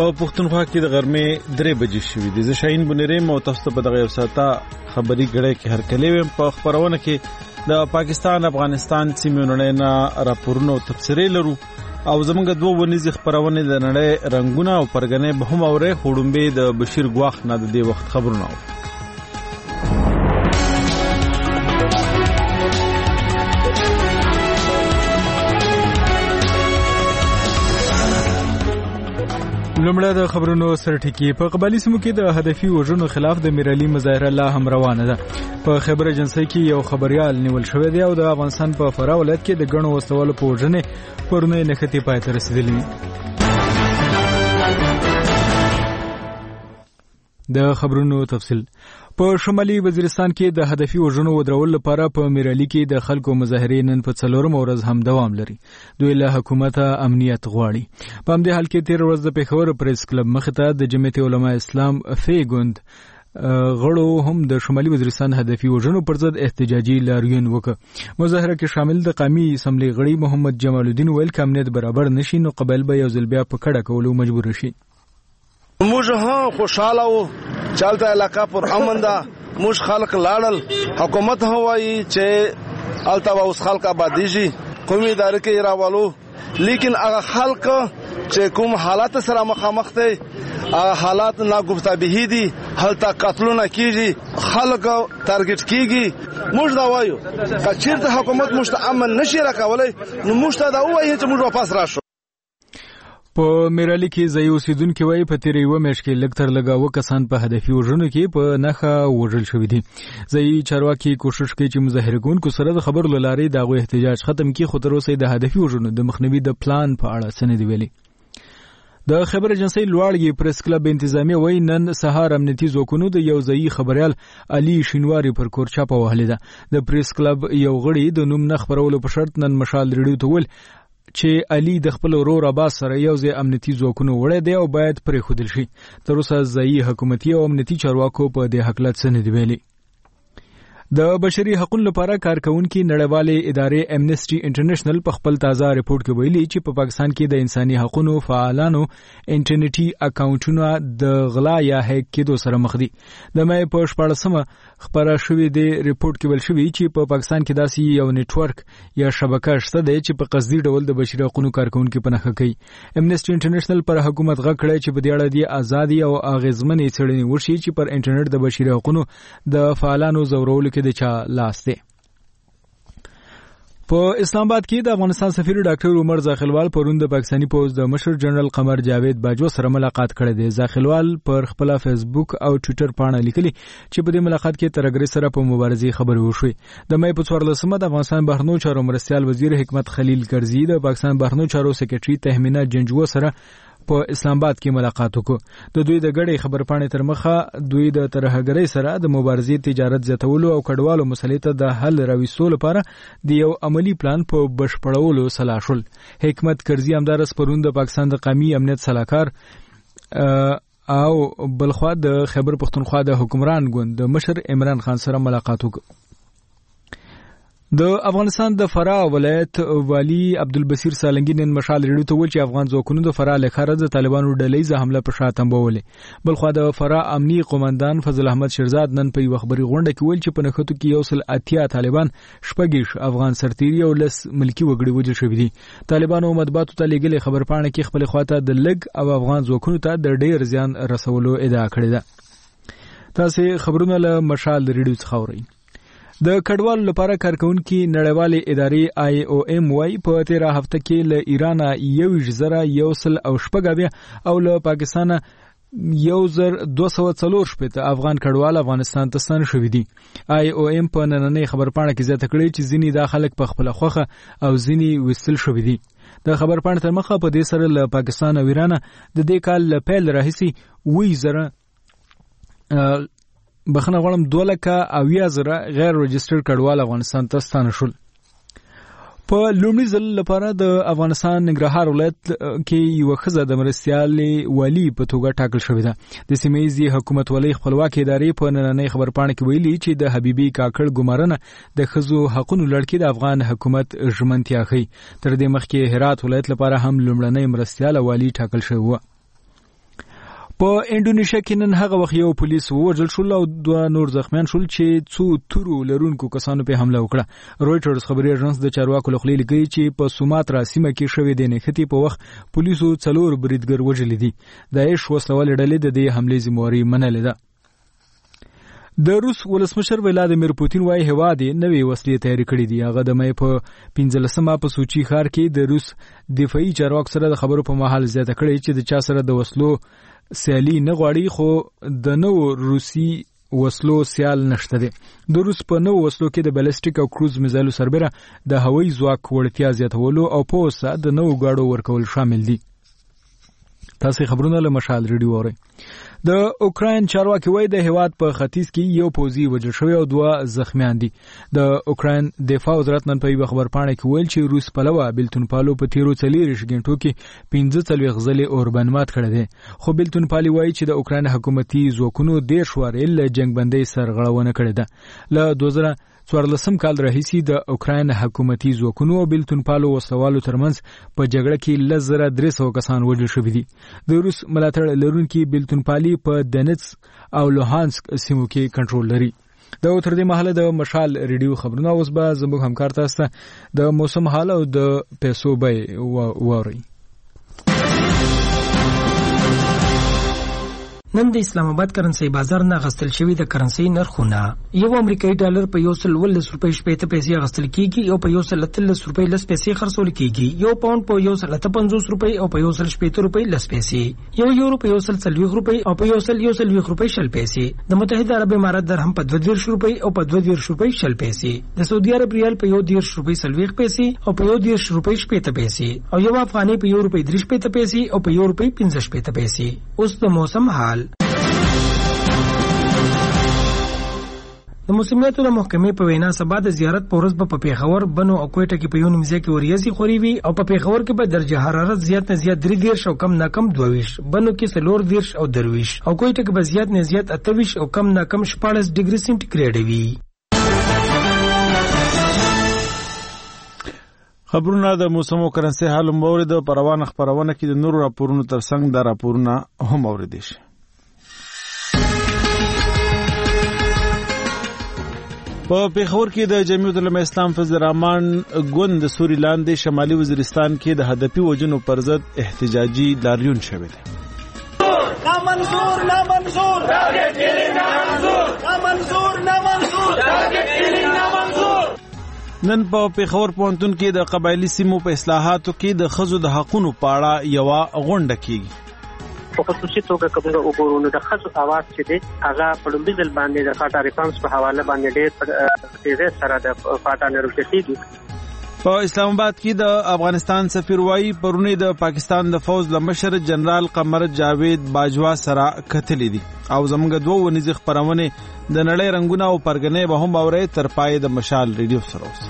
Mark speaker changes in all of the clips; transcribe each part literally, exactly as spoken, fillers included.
Speaker 1: په پښتونخوا کې د غرمې درې بجې شوې دي. زه شاهین بنيرم او تاسو ته په دغه یو ساعته خبري غړې کې هرکلی ویم. په خبرونه کې د پاکستان افغانستان سیمې نړۍ راپورونه او تفسیرې لرو او زمونږ دوه ونیزي خبرونه د نړۍ رنگونه او پرګنې به هم اورې. خړومبه د بشیر ګواخ نه د دې وخت خبرونه لومړی د خبرونو سرټکی. په قبایلی سیمو کې د هدفي وژنو خلاف د میرالي مظاهره لا هم روانه ده. په خبر ایجنسی کې یو خبريال نیول شوی دی او د افغانستان په فراه ولایت کې د ګڼو وسلوالو په وژنې پرونه نښتې پای ته رسیدلې. د خبرونو تفصیل. په شمالي وزیرستان کې د هدفي وژنو ودرول لپاره په میرالي کې د خلکو مظاهرې نن په څلورم ورځ هم دوام لري. دوی له حکومت امنیت غواړي. په همدې حال کې تیر ورځ د پېښور پریس کلب مخې ته د جمعیت علماء اسلام فیګوند غړو هم د شمالي وزیرستان هدفي وژنو پر ضد احتجاجي لاریون وکړ. مظاهره کې شامل د قومي اسمبلی غړي محمد جمال الدین ویل چې امنیت برابر نشي نو قبایل به یو ځل بیا په کډه کولو مجبور شي.
Speaker 2: موږ هم خوشاله وو چالته علاقہ پر امن ده. موږ خلک لاړل حکومت هوایي چې الته اوس خلک آبادیږي قومي ادارې کې راوالو لیکن هغه خلک چې کوم حالات سره مخامخ دي هغه حالات ناګفتابه دي. هلته قتلونه کیږي خلک ټارګټ کیږي. موږ دا وایو چې چیرته حکومت موږ ته امن نشي راکولای نو موږ ته دا وایي چې موږ واپس راشو.
Speaker 1: په میرالي کې ځای اوسیدونکو وایي په تیرې یوه میاشت کې لږ تر لږه اووه کسان په هدفي وژنو کې په نښه وژل شوي دي. ځایي چارواکي کوشش کوي چې مظاهره کوونکو سره د خبرو له لارې د هغوی احتجاج ختم کړي خو تر اوسه د هدفي وژنو د مخنیوي د پلان په اړه څه نه دي ویلي. د خبر ایجنسی لوړګي پریس کلب انتظامی وایي نن سهار امنیتي ځواکونو د یو ځایي خبريال علي شینواری پر کور چاپه وهلې ده. د پریس کلب یو غړي د نوم نه خبرولو په شرط نن مشال ریډیو ته ویل چې علي د خپل ورور عباس سره یو ځای امنیتي ځواکونو وړي دی او باید پرې خودل شي. تر اوسه ځایي حکومتي او امنیتي چارواکو په دې حق لا څه نه دی ویلي. د بشري حقوقو لپاره کارکونکو نړیوالې ادارې امنیسټي انټرنیشنل په خپل تازه ریپورت کې ویلي چې په پاکستان کې د انساني حقوقو فعالانو انټرنیټي اکاونټونه د غلا یا هیک کېدو سره مخ دي. د مې په شپاړسمه خبره شوې د ریپورت کې ویل شوی چې په پاکستان کې داسې یو نتورک یا شبکه شته دی چې په قصدي ډول د بشري حقوقو کارکونکو په نښه کوي. امنیسټي انټرنیشنل پر حکومت غږ کړی چې په دې اړه د ازادي او اغیزمنې څېړنې وشي چې پر انټرنیټ د بشري حقوقو د فعالانو زورولو کې د چا لاس دی. په اسلام آباد کې د افغانستان سفیر ډاکټر عمر زاخلوال پرون د پاکستاني پوز د مشر جنرال قمر جاوید باجو سره ملاقات کړې ده. زاخلوال پر خپل فیسبوک او ټوئیټر باندې لیکلي چې په دې ملاقات کې ترګری سره په مبارزې خبرې وشوي. د مې په څوارلسمه د افغانستان بهرنیو چارو مرستیال وزیر حکمت خلیل کرزي د پاکستان بهرنیو چارو سکرټري تهمینه جنجو سره په اسلام آباد کې ملاقات وکړ. د دوی د غړي خبرپاڼې تر مخه دوی د ترهګرۍ سره د مبارزې تجارت زیاتولو او کډوالو مسلې ته د حل راوستلو لپاره د یو عملی پلان په بشپړولو سلا شول. حکمت کرزي همدارس پرون د پاکستان د قومي امنیت سلاکار او بلخوا د خیبر پختونخوا د حکمران ګوند د مشر عمران خان سره ملاقات وکړ. د افغانستان د فراه ولایت والی عبدالبصیر سالنګي نن مشال ریډیو ته ویل چې افغان ځواکونو د فراه له خارج د طالبانو ډلې حمله پر شا تنبولې. بلخوا د فراه امنیي قومندان فضل احمد شیرزاد نن په یو خبري غونډه کې ویل چې په نښتو کې یو سل اتیا طالبان شپږیش افغان سرتیري او لس ملکی وګړي وژل شوي دي. طالبانو مطبوعاتو ته لېږلې خبرپاڼه کې خپل خواته د لګ او افغان ځواکونو ته د ډېر زیان رسولو ادعا کړې ده. تاسو خبرونه له مشال ریډیو څخه اورئ. د کډوالو لپاره کارکونکو نړیوالې ادارې آی او ایم وايي په تیره هفته کې له ایران یو زره یو سل او شپږ او له پاکستان یو زر دوه سوه څلور شپېته افغان کډوال افغانستان ته ستانه شوي دي. آی او ایم په نننۍ خبرپاڼه کې زیاته کړې چې ځینې دا خلک په خپله خوښه او ځینې وستل شوي دي. د خبرپاڼې تر مخه په دې سره له پاکستان او ایران د دې کال له پیل راهیسې اووه زره بخنه غواړم دوه لکه اویا زره غیر رجسټرډ کډوال افغانستان ته ستانه شول. په لومړي ځل لپاره د افغانستان ننګرهار ولایت کې یو ښځه د مرستیالې والی په توګه ټاکل شوې ده. د سیمه ییزې حکومت ولۍ خپلواکې ادارې په نننۍ خبرپاڼه کې ویلي چې د حبیبي کاکړ ګمارنه د ښځو حقونو لړ کې د افغان حکومت ژمنتیا ښیي. تر دې مخکې هرات ولایت لپاره هم لومړنۍ مرستیاله والی ټاکل شوې وه. په انډونیشیا کې نن هغه وخت یو پولیس ووژل شول او دوه نور زخمیان شول چې څو تورو لرونکو کسانو په حمله وکړه. رويټرز خبري اژانس د چارواکو لخوا لیکي چې په سوماترا سیمه کې شوې د نښتې په وخت پولیسو څلور بریدګر وژل دي. داعش وسلوال ډلې د دې حملې ذمہواري منلې ده. د روس ولسمشر ولادیمیر پوتین وايي هواد نوې وسلې تیار کړې دي. هغه د مې په پنځلسمه په سوچي ښار کې د روس دفاعي چارواکو سره د خبرو په مهال زیاته کړې چې د چا سره د وسلو سیالي نه غواړي خو د نو روسي وسلو سیال نشته دي. د روس په نو وسلو کې د بالستیک او کروز میزایلو سربېره د هوایي ځواک وړتیا زیاتولو او په اوسه د نو غاړو ورکول شامل دي. تاسو خبرونه له مشال ریډیو اورئ. د اوکراین چارواکي وایي د هیواد په ختیځ کې یو پوځي وژل شوی او دوه زخمیان دي. د اوکراین دفاع وزارت نن په یو خبرپاڼه کې ویل چې روس پلوه بلتون پالو په تیرو څلوېښت غنټو کې پنځه څلوېښت ځلې اوربند مات کړی دی. خو بلتون پالي وایي چې د اوکراین حکومتي ځواکونو دېرش وارې له جنګ بندۍ سرغړونه کړې ده. له دوه زره څوارلسم کال راهیسې د اوکراین حکومتي ځواکونو او بلتون پالو وسلوالو ترمنځ په جګړه کې لس زره درې سوه کسان وژل شوي دي. د روس ملاتړ لرونکي بلتون پالي په دنیتس او لوهانسک سیمو کې کنټرول لري. د تر دې مهاله د مشال ریډیو خبرونه اوس به زموږ همکار تاسو ته د موسم حال او د پیسو بیې واوري.
Speaker 3: نن د اسلام آباد کرنسي بازار نه غستل شوی د کرنسي نرخونه یو امریکایي ډالر په یو سل ولس روپۍ شپږ پیسې غستل کیږي او په یو سل لس روپۍ لس پیسې خرڅول کیږي. یو پاوند په یو سل پنځوس روپۍ او په یو سل شپږ روپۍ لس پیسې. یو یورو په یو سل څلوېښت روپۍ او په یو سل یو سل روپۍ شل پیسې. د متحده عرب امارات درهم په دوه دېرش روپۍ او په دوه دېرش روپۍ شل پیسې. د سعودي عرب ریال په یو دېرش روپۍ څلوېښت پیسې او په یو دېرش روپۍ شپږ پیسې او یو افغانۍ په یو روپۍ درې شپږ پیسې او په یو روپۍ پنځه شپږ پیسې. اوس د موسم حال. د موسمیاتو د محکمې په وینا سبا د زیارت په ورځ په پیښور بنو او کوټه کې په یو نیمه کې وریځي خوري وي او په پیښور کې به درجه حرارت زیات نه زیات درې دېرش او کم نه کم دوه ویشت، بنو کې څلور دېرش او درویش او کوټه کې به زیات نه زیات اته ویشت او کم نه کم شپاړس ډیګري سنټیګریډ وي.
Speaker 4: خبرونه د موسم او کرنسي حال مورید په روانه خبرونه کې د نورو راپورونو ترڅنګ د راپورونه هم اوریدل شي. په پیښور کې د جمعیت العلماء اسلام فضل الرحمن ګوند د سوري لاندې شمالي وزیرستان کې د هدفي وژنو پر ضد احتجاجي لاریون شوی دی. نامنظور نامنظور ټارګټ کیلینګ نامنظور نامنظور نامنظور ټارګټ کیلینګ نامنظور. نن په پیښور پوهنتون کې د قبایلی سیمو په اصلاحاتو کې د ښځو د حقونو په اړه یوه غونډه کیږي.
Speaker 5: په خصوصي توګه کومه وګورو نو د ښځو اواز چې دی هغه په لومړي ځل باندې د فاټا ریفارمز په حواله باندې ډېر تیزه سره د فاټا نه رسېږي.
Speaker 4: په اسلام آباد کې د افغانستان سفیر وايي پرونی د پاکستان د فوج له مشر جنرال قمر جاوید باجوا سره کتلې دي او زموږ دوه ونیزه خبرونه د نړۍ رنگونه او پرګنې به هم اوري تر پای د مشال ریډیو سره اوس.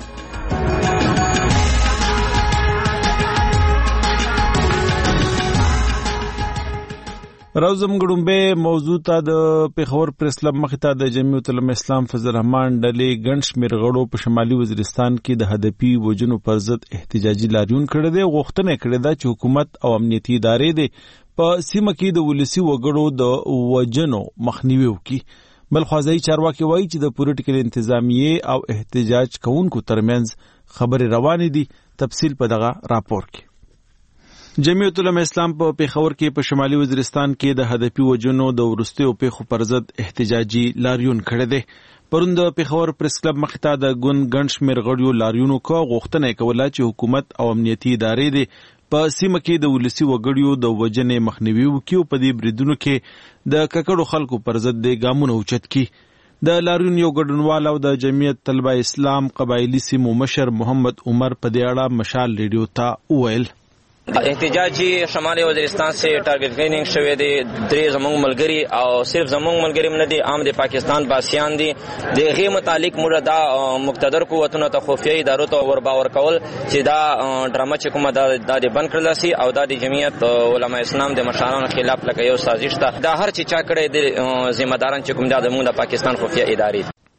Speaker 4: روزم ګډومبه موضوع ته د پیښور پریس کلب مخې ته د جمعیت العلماء اسلام فضل الرحمن ډلې ګڼ شمېر غړو په شمالي وزیرستان کې د هدفي وژنو پر ضد احتجاجي لاریون کړی دی. غوښتنه کړې ده چې حکومت او امنیتي ادارې د په سیمه کې د ولسي وګړو د وژنو مخنیوي وکړي. بل خوازایي چارواکي وایي چې د پولیټیکل انتظامیې او احتجاج کوونکو ترمنځ خبرې روانې دي. تفصیل په دغه راپور کې. جمعیت العلماء اسلام په پیښور کې په شمالي وزیرستان کې د هدفي وژنو د وروستیو پیښو پر ضد احتجاجي لاریون کړی دی. پرون د پیښور پریس کلب مخې ته د ګوند ګڼ شمېر غړیو لاریون وکړ. غوښتنه یې کوله چې حکومت او امنیتي ادارې د په سیمه کې د ولسي وګړیو د وژنې مخنیوي وکړي او په دې بریدونو کې د ککړو خلکو پر ضد د ګامونه اوچت کړي. د لاریون یو ګډونوال او د جمعیت طلبه اسلام قبایلی سیمو مشر محمد عمر په دې اړه مشال ریډیو ته وویل.
Speaker 6: احتجاجی شمالي وزیرستان سے ټارګټ کلیننګ شوی دی. درې زموږ ملګری او صرف زموږ ملګری نه دي، عام د پاکستان باسیان دي. د غي متعلق موږ دا مقتدر قوتونو ته خفیه ادارو ته ور باور کول چې دا ډرامه چې کومه دا د بند کړل شي او دا د جمعیت علماء اسلام د مشرانو خلاف لکه یو سازش ده. دا هر چې چا کړی د ذمہ داران چې کوم دا د موږ د پاکستان خفیه ادارې.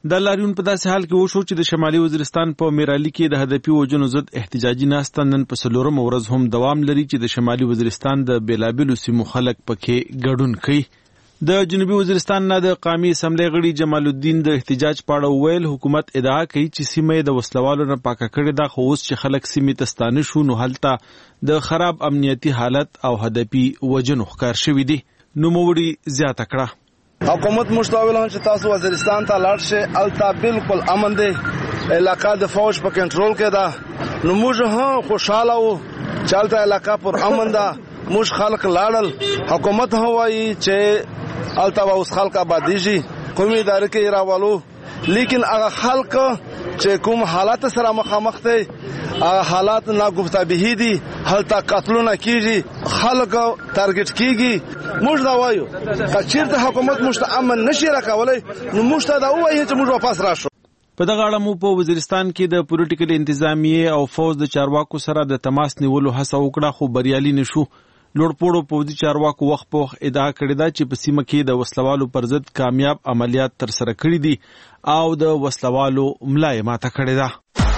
Speaker 4: د لاریون په داسې حال کې وشو چې د شمالي وزیرستان په میرالي کې د هدفي وجنو ضد احتجاجي ناسته نن په څلورمه ورځ هم دوام لري چې د شمالي وزیرستان د بیلابیلو سیمو خلک پکې ګډون کوي. د جنوبي وزیرستان نه د قومي اسمبلی غړي جمال الدین د احتجاج په اړه وویل حکومت ادعا کوي چې سیمه د وسلوالو نه پاکه کړې ده، خو اوس چې خلک سیمې ته ستانه شو نو هلته د خراب امنیتي حالت او هدفي وجنو ښکار شوي دي. نوموړي زیاته کړه
Speaker 2: حکومت مشتاول هم چې تاسو وزیرستان ته لاړ شئ، الته بالکل امن دی، علاقه د فوج په کنټرول کې ده. نو موږ هم خوشاله وو چې الته علاقه پر امن ده، موږ خلک لاړل. حکومت هم وایي چې الته اوس خلک آبادیږي، قومي ادارې کې راولو، لیکن هغه خلک چې کوم حالات سره مخامخ دي هغه حالات ناگفتابهی دي، هلته قتلونه کیږي، خلک ټارګټ کیږي. موږ دا وایو چې چیرته حکومت موږ ته امن نشي راکولای نو موږ ته دا وایي چې موږ واپس راشو.
Speaker 4: په دغه اړه مو په وزیرستان کې د پولیټیکل انتظامیې او فوج د چارواکو سره د تماس نیولو هڅه وکړه، خو بریالي نشو. لوړپوړو پوځي چارواکو وخت په وخت ادعا کړې ده چې په سیمه کې د وسلوالو پر ضد کامیاب عملیات ترسره کړي دي او د وسلوالو ملا یې ماته کړې ده.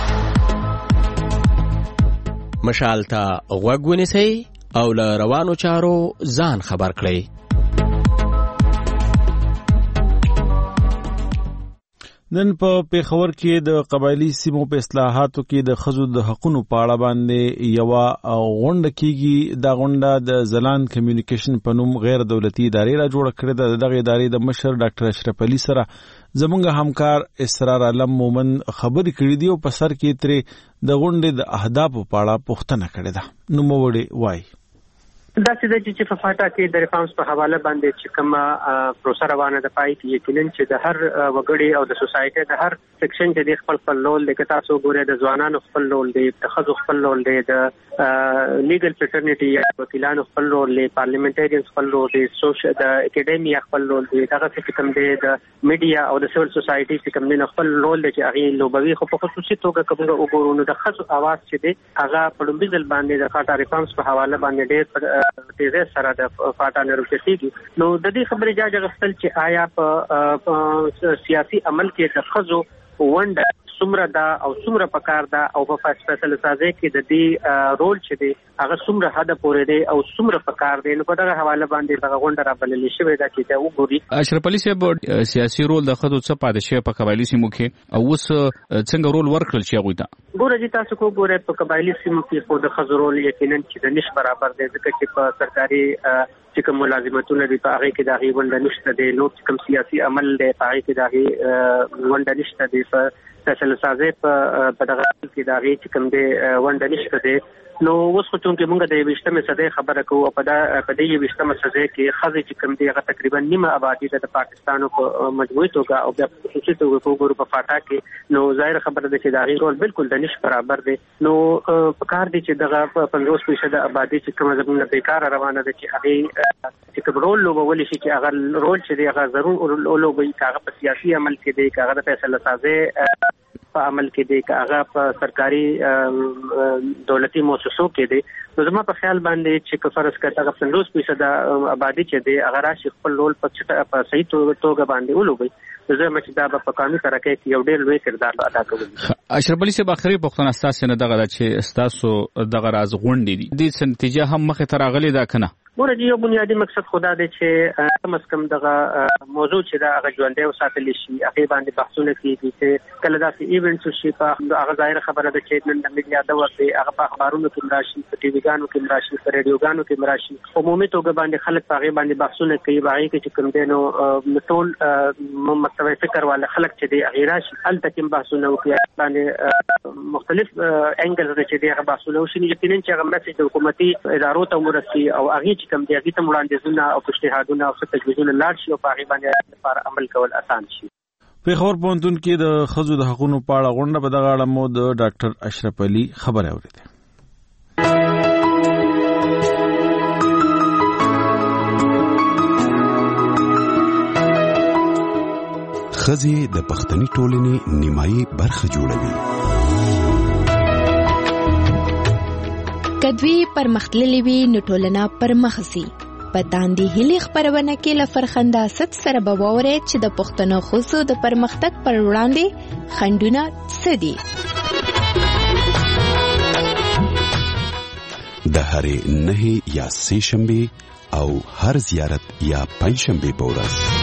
Speaker 7: مشال ته غوږ ونیسئ او له روانو چارو ځان خبر کړئ.
Speaker 4: نن په پیښور کې د قبایلی سیمو په اصلاحاتو کې د ښځو د حقونو په اړه باندې یوه غونډه کېږي. دا غونډه د زلان کمیونیکیشن په نوم غیر دولتي ادارې را جوړه کړې ده. د دغې ادارې د مشر ډاکټر اشرف علي سره زموږ همکار اسرار عالم مومن خبرې کړې دي او په سر کې ترې د غونډې د اهدافو په اړه پوښتنه کړې ده. نوموړی وایي
Speaker 5: دا چې چې په فاټا کې د ریفارمز په حواله باندې چې کومه پروسه روانه ده پای کې یقینا چې د هر وګړي او د سوسایټي د هر سیکشن کې د خپل خپل رول د تاسو ګوره د ځوانانو خپل رول دی، د ښځو خپل رول دی، د لیګل فریټرنیټي یا وکیلانو خپل رول دی، پارلیمنټریانز خپل رول دی، سوشل د اکیډمي خپل رول دی، دغه څه کوم دی د میډیا او د سیول سوسایټي چې کوم دی خپل رول دی چې هغه لوبوي. خو په خصوصي توګه کومه وګورو نو د ښځو اواز چې دی هغه په لومړي ځل باندې د فاټا ریفارمز په حواله باندې ډېر تیزه سره د فاټا نه روکېږي. نو د دې خبرې جاج غوښتل چې آیا په سیاسي عمل کې د ښځو ونډه څومره ده او څومره پکار ده او په فیصله سازي کې د دې رول چې دی هغه څومره حد پورې دی او څومره پکار دی. نو په دغه حواله باندې دغه غونډه را بلل شوې ده چې دا وګوري.
Speaker 8: اشرف علي صاحب سیاسي رول د ښځو څه پاتې شوی په قبایلی سیمو کې او اوس څنګه رول ورکړل شي هغوی ته؟
Speaker 5: ګوره چې تاسو کو ګوره په قبایلی سیمو کې خو د ښځو رول یقینا چې د نش برابر دی، ځکه چې په سرکاري چې کوم ملازمتونه دي په هغه کې د هغې ونډه نشته دی، نو چې کوم سیاسي عمل دی په هغې کې د هغې ونډه نشته دی، په فیصله سازي په دغه کې د هغې چې کوم دی ونډه نشته دی. نو اوس خو چونکې موږ د یویشتمې صدۍ خبره کوو او په دې یویشتمه صدۍ کې ښځې چې کوم دی هغه تقریبا نیمه آبادي ده د پاکستان په مجموعي توګه او بیا په خصوصي توګه وګورو په فاټا کې، نو ظاهر خبره ده چې د هغې رول بالکل د نش برابر دی. نو پکار دی چې دغه پنځوس فیصده آبادي چې کومه زموږ نه بیکاره روانه ده چې هغې چې کوم رول لوبولی شي چې هغه رول چې دی هغه ضرور ولوبوي، که هغه په سیاسي عمل کې دی، که هغه د فیصله سازۍ په عمل کې دی، که هغه په سرکاري دولتي مؤسسو کې دی. نو زما په خیال باندې چې که فرض کړه هغه پنځوس فیصده آبادي چې دی هغه راشي خپل رول په صحیح توګه باندې ولوبوي، زه مچ دا په قانوني ترقۍ کې یو ډېر لوی کردار ادا کوي.
Speaker 8: اشرف علي صاحب اخري پوښتنه ستاسو نه دغه چې ستاسو دغه راز غونډې دي د دې نتیجه هم مخې ته راغلې ده که نه؟
Speaker 5: ګوره یو بنیادي مقصد خدا دی چې کم از کم دغه موضوع چې دا هغه ژوندی وساتلی شي، هغې باندې بحثونه کېږي چې کله داسې ایونټس وشي په هغه ظاهره خبره ده چې نن د میډیا دور دی، هغه په اخبارونو کې هم راشي، په ټي ویګانو کې هم راشي، په ریډیوګانو کې هم راشي، عمومي توګه باندې خلک په هغې باندې بحثونه کوي. په هغې کې چې کوم دی نو ټول مکتبه فکر والا خلک چې دی هغې راشي، هلته کې هم بحثونه وکړي، باندې مختلف انګلز ده چې دی هغه بحثونه وشي. یقینا چې هغه میسج د حکومتي ادارو ته ورسي او هغې کم دی هغې ته وړاندیزونه او پیشنهادونه او تجویزونه لاړ شي او په هغې باندې لپاره عمل کول اسان شي.
Speaker 4: پیښور پوهنتون کې د ښځو د حقونو په اړه غونډه په دغه اړه مو د ډاکټر اشرف علي خبرې اورېدې.
Speaker 9: ښځې د پښتني ټولنې نیمایي برخه جوړوي.
Speaker 10: کدوی پرمختللې وي نو ټولنه پرمخ ځي، پتاندې هلي خبرونه کې لفرخنده ست سره بوورې چې د پښتنو خصو د پرمختګ پر وړاندې خندونه سدي
Speaker 9: د هرې نه یا سه شنبه او هر زیارت یا پنځ شنبه په ورځ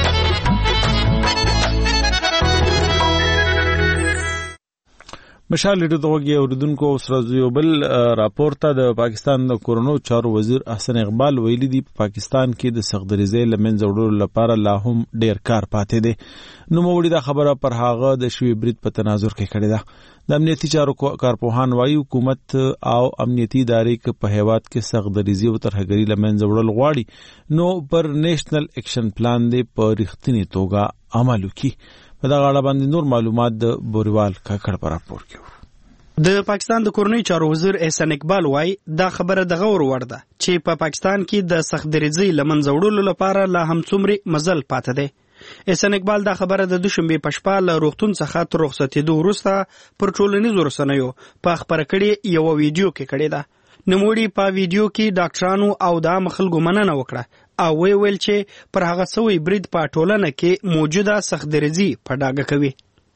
Speaker 4: مشال لیډر دغه اوردونکو سره یو بل راپورته د پاکستان د کورونو چارو وزیر احسن اقبال ویلي دی په پاکستان کې د سختدریزۍ لمنځه وړلو لپاره لا هم ډیر کار پاتې دی نو موږ دا خبره پر هغه د شوی برید په تناظر کې کړې ده د امنیتي چارو کارپوهان وايي حکومت او امنیتي ادارې کې په هیواد کې سختدریزۍ او ترهګري لمنځه وړل غواړي نو پر نیشنل اکشن پلان دی په رښتینی توګه عمل وکړي په دغه اړه باندې نور معلومات د بوریوال کاکړ په راپور کې
Speaker 11: د پاکستان د کورنۍ چارو وزیر احسان اقبال وايي دا خبره د غور وړ ده چې په پا پاکستان کې د سختدریزۍ لمنځه وړلو لپاره لا هم څومره مزل پاتې دی احسان اقبال دا خبره د دوشنبه په شپه له روغتون څخه تر رخصتېدو وروسته پر ټولنیزو رسنیو په خبره کړي یو ویډیو کې کړی ده نموړي په ویډیو کې ډاکټرانو او د عام خلکو مننه وکړه او وی ویل چې پر هغه سوی برید په ټولنه کې موجوده سختدریزۍ په ډاګه کوي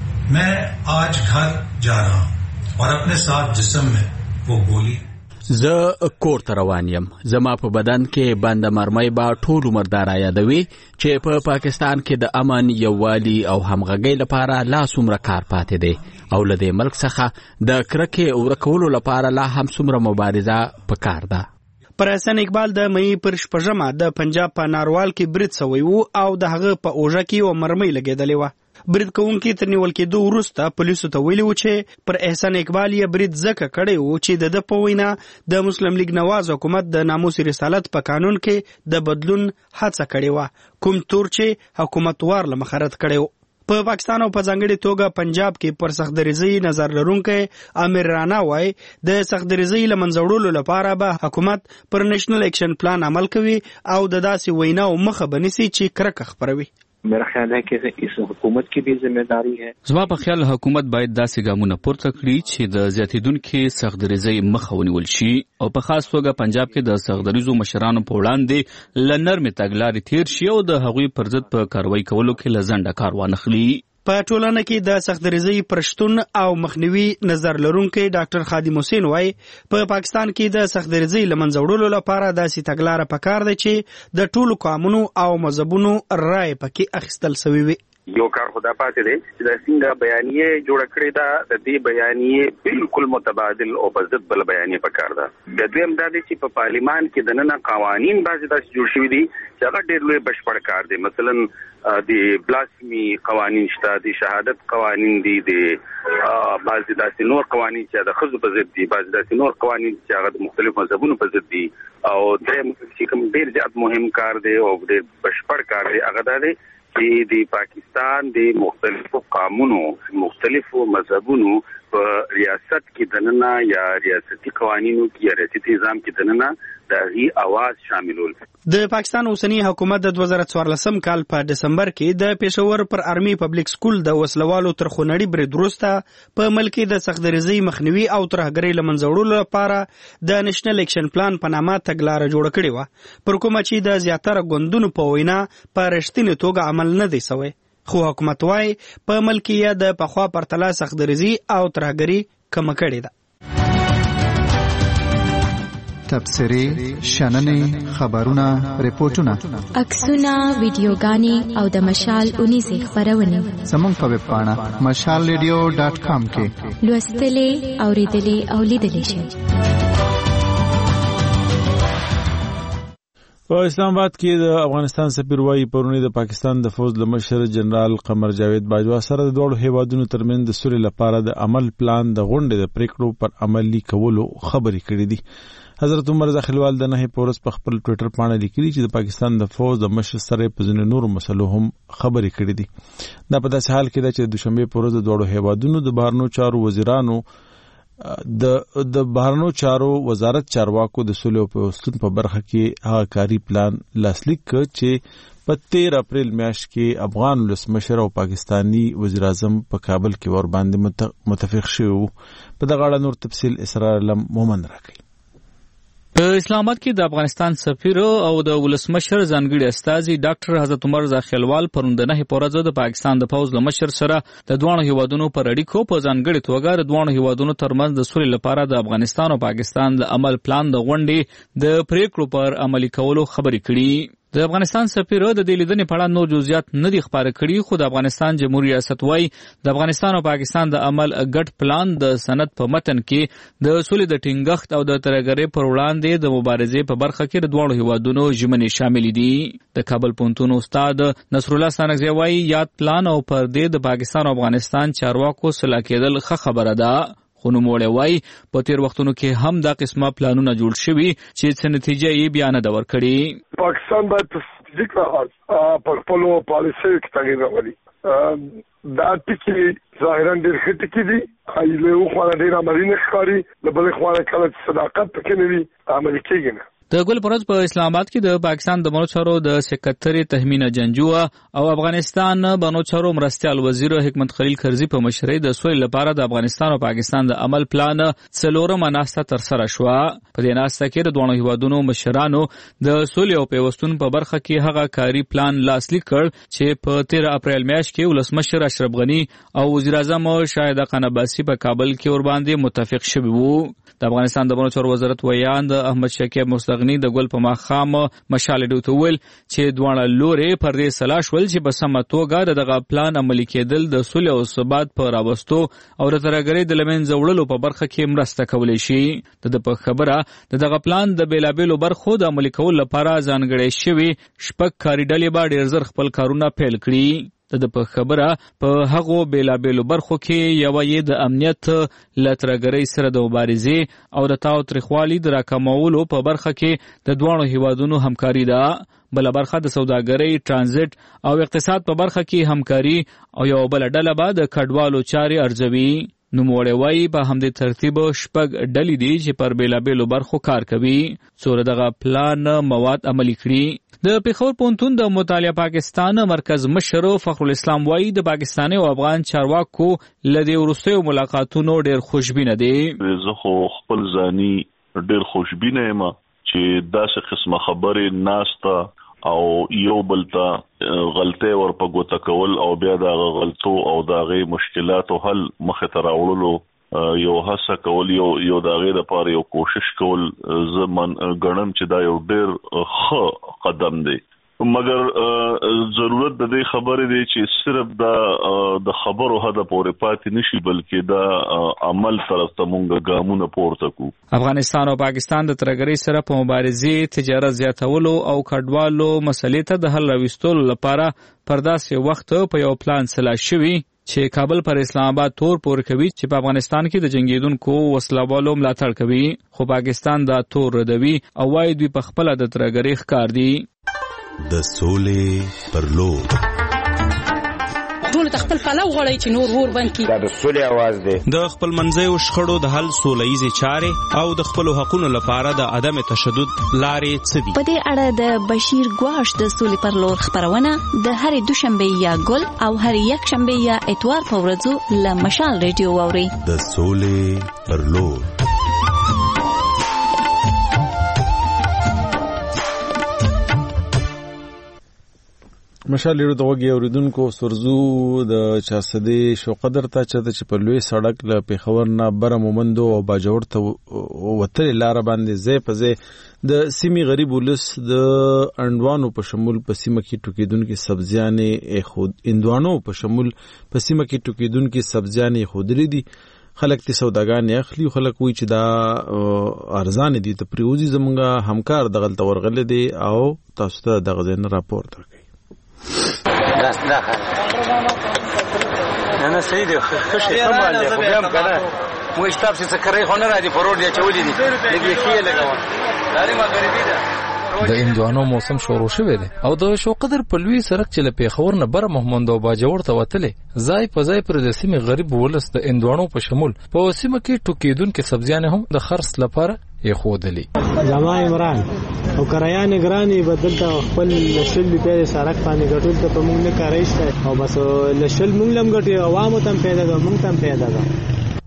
Speaker 12: मैं आज घर जा रहा हूं और अपने साथ जिस्म में वो गोली
Speaker 7: زه کور ته روان یم زما په بدن کې بند مرمۍ به ټول عمر دا رایادوي چې په پا پاکستان کې د امن یووالي او همغږۍ لپاره لا څومره کار پاتې دی او له دې ملک څخه د کرکې ورکولو لپاره لا هم څومره مبارزه پکار ده
Speaker 11: پر احسان اقبال د مئی پر شپږمه د پنجاب په ناروال کې برید سوی وو او د هغه په اوژه کې یو مرمۍ لګېدلې وه برید کوونکي تر نیول کېدو وروسته پولیسو ته ویلي وو چې پر احسان اقبال یې برید ځکه کړی وو چې د ده په وینا د مسلم لیګ نواز حکومت د ناموس رسالت په قانون کې د بدلون هڅه کړې وه کوم تور چې حکومت وار له مخه رد کړی وو په پاکستان او په ځانګړې توګه پنجاب کې پر سختدریزۍ نظر لرونکی امیر رانا وایي د سختدریزۍ له منځه وړلو لپاره به حکومت پر نیشنل اکشن پلان عمل کوي او د داسې ویناو مخه به نیسي چې کرکه خپروي
Speaker 13: मेरा ख्याल है कि इस हुकूमत की भी जिम्मेदारी है
Speaker 8: زما په خیال حکومت باید داسې ګامونه پورته کړي چې د زیاتیدونکو سختدریزۍ مخه ونیول شي او په خاص توګه پنجاب کې د سختدریزو مشرانو په وړاندې له نرمې تګلارې تیر شي او د هغوی پر ضد په کاروایی کولو کې له ځنډه کار وانخلي
Speaker 11: په ټولنه کې د سختدریزۍ پر شتون او مخنیوي نظر لرونکی ډاکټر خادم حسین وايي په پاکستان کې د سختدریزۍ له منځه وړلو لپاره داسې تګلاره پکار ده چې د ټولو قومونو او مذهبونو رایې پکې اخیستل سوي وي
Speaker 14: یو کار خدا پاتې دی چې د څنګه بیانیه جوړ کړی دا د دې بیانیه بالکل متبادل او په ضد بل بیانیه پکار ده د دویم دا دی چې په پارلیمان کې د نن قوانین بعضې داسې جوړ شوي دي چې هغه ډېر لوی بشپړ کار دی مثلا د بلاسمی قوانین شته د شهادت قوانین دي د بعضې داسې نور قوانین چې د ښځو په ضد دي بعضې داسې نور قوانین چې هغه د مختلفو مذهبونو په ضد دي او دریم چې کوم ډېر زیات مهم کار دی او ډېر بشپړ کار دی هغه دا دی چې د پاکستان د مختلفو قومونو مختلفو مذهبونو په ریاست کې دننه یا ریاستي قوانینو کې یا ریاستي نظام کې دننه د هغې اواز شاملول
Speaker 11: د پاکستان اوسنی حکومت د دوه زره څوارلسم کال په دسمبر کې د پېښور پر آرمي پبلک سکول د وسلوالو تر خونړي برید وروسته په ملک کې د سختدریزۍ مخنیوي او ترهګرۍ له منځه وړلو لپاره د نیشنل اکشن پلان په نامه تګلاره جوړه کړې وه پر کومه چې د زیاتره ګوندونو په وینا په رښتینې توګه عمل نه دی سوی خو حکومت وايي په ملک کې د پخوا پرتله سختدریزۍ او ترهګري کمه کړې ده
Speaker 15: تبصرې شننې خبرونه ریپورتونه
Speaker 10: عکسونه ویډیوګانې او د مشال اونیزې خپرونې
Speaker 15: زموږ په ویب پاڼه مشال ریډیو ډاټ کام کې
Speaker 10: لوستلې اوریدلې او لیدلې شئ
Speaker 4: په اسلام آباد کې د افغانستان سفیر وايي پرونی د پاکستان د فوج مشر جنرال قمر جاوید باجوا سره د دوړو هیوادونو ترمنځ د سولې لپاره د عمل پلان د غونډې د پریکړو پر عملي کولو خبرې کړې دي حضرت عمر ځخلوال د نه پورس په خپل ټوئیټر باندې لیکلي چې د پاکستان د فوج د مشر سره په ځینو نورو مسلو هم خبرې کړې دي دا په داسې حال کې ده چې د دوشنبه پورس د دوړو هیوادونو د بهرنیو چارو وزیرانو د د بهرنیو چارو وزارت چارواکو د سولې او پیوستون په برخه کې هغه کاری پلان لاسلیک کړ چې په تیرہ اپریل میاشت کې افغان ولسمشر او پاکستانی وزیر اعظم په کابل کې ور باندې متفق شوي. په دغه اړه نور تفصیل اسرار علم مومن راکړي.
Speaker 8: په اسلام آباد کې د افغانستان سفیر او د ولسمشر ځانګړي استازي ډاکټر حضرت عمر زاخیلوال پروند نه پورځ د پاکستان د پوز له مشر سره د دوه هیوادونو پر اړیکو په ځانګړي توګه د دوه هیوادونو ترمنځ د سولې لپاره د افغانستان او پاکستان د عمل پلان د غونډې د پریکړو پر عملي کولو خبرې کړي. د افغانستان سفیر د دې لیدنې په اړه نور جزئیات نه دي خبره کړي، خو د افغانستان جمهوریت ریاست وايي د افغانستان او پاکستان د عمل ګډ پلان د سند په متن کې د سولې د ټینګښت او د ترهګرۍ پر وړاندې د مبارزې په برخه کې د دوه هیوادونو ژمنې شامل دي. د کابل پوهنتون استاد نصر الله سانګزی وايي یاد پلان او پر دې د پاکستان او افغانستان چارواکو سلا کېدل ښه خبره ده، خو نوموړی وایي په تیر وختونو کې هم دا قسمه پلانونه جوړ شوي چې څه نتیجه یې بیا نه ده ورکړې.
Speaker 16: پاکستان باید په ستراتیژیک لحاظ په خپلو پالیسیو کې تغیر راولي. دا ټکي ظاهرا ډېر ښه ټکي دي، له یوه خوا ډېر عملي نه ښکاري، له بلې خوا کله چې صداقت پکې نه وي عملي کېږي نه.
Speaker 8: د ګل پروز په اسلام آباد کې د پاکستان د بنو چارو د سکرټري تهمینه جنجوه او افغانستان بنو چارو مرستيال وزیر حکمت خلیل کرزي په مشرۍ د سولې لپاره د افغانستان او پاکستان د عمل پلان څلورمه ناسته تر سره شو. په دې ناسته کې د دوه هیوادونو مشرانو د سولې او پیوستون په برخه کې هغه کاری پلان لاسلیک کړ چې په تیر اپریل میاشت کې ولسمشر اشرف غنی او وزیر اعظم شاهد خان عباسي په کابل کې ور باندې متفق شوي وو. د افغانستان د بنو چارو وزارت ویان د احمد شکیب مستغنی د ګل په ماخام مشال ډوته ول چې دوه لورې پر دې سلا شول چې په سمه توګه دغه پلان عملي کېدل د صلح او ثبات پر راوستو او د ترهګرۍ د لمنځه وړلو په برخه کې مرسته کولی شي. د په خبره دغه پلان د بیلابېلو برخو د عملي کولو لپاره ځانګړی شوی شپږ کاري ډلې به ډېر زر خپل کارونه پیل کړي. د په خبره په هغو بیلابېلو برخو کې یوه یې د امنیت له ترهګرۍ سره د مبارزې او د تاوتریخوالي د راکمولو په برخه کې د دواړو هیوادونو همکاري ده. بله برخه د سوداګرۍ، ترانزیت او اقتصاد په برخه کې همکاري او یو بله ډله به د کډوالو چارې ارزوي. نوموړی وایي په همدې ترتیب شپږ ډلې دي چې پر بیلابېلو برخو کار کوي څو دغه پلان مواد عملي کړي. د پېښور پوهنتون د مطالعه پاکستان مرکز مشر فخرالاسلام وایي د پاکستاني او افغان چارواکو له دې وروستیو ملاقاتونو ډېر خوشبینه دي.
Speaker 17: زه خو خپل ځاني ډېر خوشبینه یم چې داسې قسمه خبرې ناسته او یو بل ته غلطۍ ورپه ګوته کول او بیا د هغه غلطو او د هغې مشکلاتو حل مخې ته راوړلو یو هڅه کول، یو یو د هغې دپاره یو کوشش کول، زه ګڼم چې دا یو ډېر ښه قدم دی. مګر ضرورت د دې خبرې دی چې صرف دا د خبرو هده پورې پاتې نشي، بلکې دا عمل طرف ته مونږ ګامونه پورته کړو.
Speaker 8: افغانستان او پاکستان د ترهګرۍ سره په مبارزې، تجارت زیاتولو او کډوالو مسلې ته د حل راوستلو لپاره پر داسې وخت په یو پلان سلا شوي چې کابل پر اسلام آباد تور پور کوي چې په افغانستان کې د جنگیدونکو وسلوالو ملاتړ کوي، خو پاکستان دا تور ردوي او وايي دوی په خپله د ترهګرۍ ښکار دي.
Speaker 9: د سولې پر لور
Speaker 18: ټول خپل پلو غړی چې نور ور باندې
Speaker 19: دا د سولې आवाज دی.
Speaker 11: د خپل منځیو شخړو د حل سولهیزې چارې او د خپل حقوقو لپاره د عدم تشدد لارې څه دي؟
Speaker 20: په دې اړه د بشیر ګواش د سولې پر لور خبرونه د هرې دوشنبه یا ګل او هرې یک شنبه یا اتوار په ورځو له مشال ریډیو واوري.
Speaker 9: د سولې پر لور
Speaker 4: مشال لیرو د وګي اوریدونکو سرزو د چاسدې شو قدر ته چې په لوی سړک له پیښور نه بره مومندو او باجوړ ته وتلې لار باندې ځای په ځای د سیمې غریب ولس د اندوانو په شمول په سیمه کې ټوکیدونکو سبزیانې خود اندوانو په شمول په سیمه کې ټوکیدونکو سبزیانې خودري دي. خلک تی سوداګان اخلي، خلک وی چې دا ارزان دي ته پریوزي زمونږه همکار دغه تورغل دي او تاسو ته دغه ځین راپور درکړي.
Speaker 21: نه نه صحیح دی، خشه کمال دی، خو بیا هم که نه موږ شتاب چې څه کرۍ خو نه را دي په روډ یا چولي دي لږ یې ښې لګوه دارې ما غریبي ده.
Speaker 22: د اندوانو موسم شروع شوی دی او د شوقدر په لوی سړک چې له پیښور نه بره محمد او باجوړ ته وتلې ځای په ځای پر د سیمې غریب ولس د اندوانو په شمول په سیمه کې ټوکیدونکو سبزیانې هم د خرڅ لپاره یې ښودلې.
Speaker 23: جما عمران او کرایانې ګرانې بدل ته خپل لشل په سړک باندې ګټول ته په موږ نه کارایشته او بس لشل موږ لم ګټي عوامو تم پیدا ده موږ تم پیدا ده.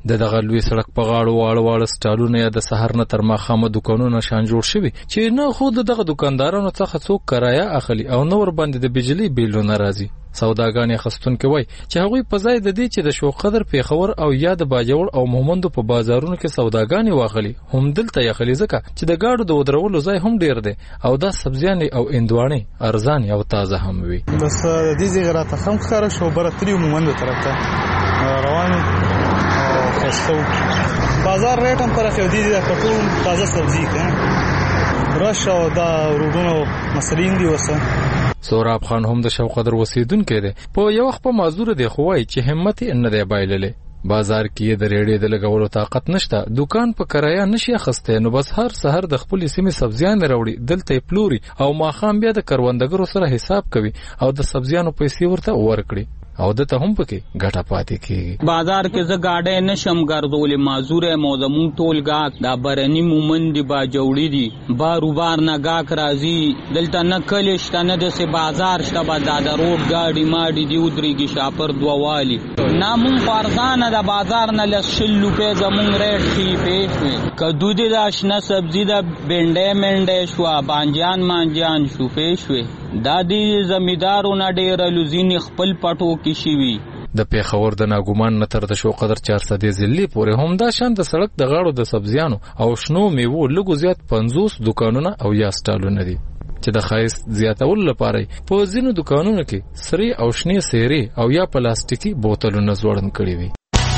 Speaker 22: د دغه لوی سړک په غاړو واړه واړه سټالونه یا د سحر نه تر ماښامه دوکانونه شان جوړ شوي چې نه خو د دغه دوکاندارانو څخه څوک کرایه اخلي او نه ورباندې د بجلي بیلونه راځي. سوداګانې اخیستونکي وایي چې هغوی په ځای د دې چې د شوقدر پیښور او یا د باجوړ او مومندو په بازارونو کې سوداګانې واخلي هم دلته یې اخلي ځکه چې د ګاډو د ودرولو ځای هم ډیر دی او دا سبزیانې او اندوانې ارزانې او تازه هم وي.
Speaker 1: بس د دې ځای راته هم ښکاره شو بره تلي مومندو طرف ته روان او خسته بازار ریټ هم پراخه دی د کټو تازه سبزي کنه رش او دا روډونو مسلین دی وسه.
Speaker 22: سوراب خان هم د شوقدر وسیدونکی دی. په یو وخت په معذور دی خو وایي چې همت یې نه دی بایللی. بازار کې د ریړې د لګولو طاقت نشته، دکان په کرایه نشي اخیستی، نو بس هر سحر د خپلې سیمې سبزیان راوړي دلته یې پلوري او ماښام بیا د کروندګرو سره حساب کوي او د سبزیانو پیسې ورته ورکړي او دته هم پکې ګټه پاتې کیږي.
Speaker 3: بازار کې زه گاډې نشم ګرځولې، معذور مو زمون ټول گاک دا برنی مومند با جوړی دي باروبار نه گاک راځي دلته نه کلی شته نه د سه بازار شته با د روډ گاډي ماډي دی ودرېږي شاپر دووالی نامون فارزانه د بازار نه لشل لوپه زمون ریټ خي پېښوي کدو دي د آشنا سبزی د بنډې منډې شو بانجان مانجان شو پېښوي دا دی زمیدارونه ډېر لوزین خپل پټو کې شي وي.
Speaker 22: د پیښور د ناګومان نه تر د شوقدر چار سدې ضلع پورې هم دا شان د سړک د غاړو د سبزیانو او شنو میوو لږو زیات پنځوس دکانونه او یا سټالونه دي چې د ښایست زیاتولو لپاره په ځینو دکانونو کې سرې او شنې سیرې او یا پلاستیکي بوتلونه ځوړند کړي وي.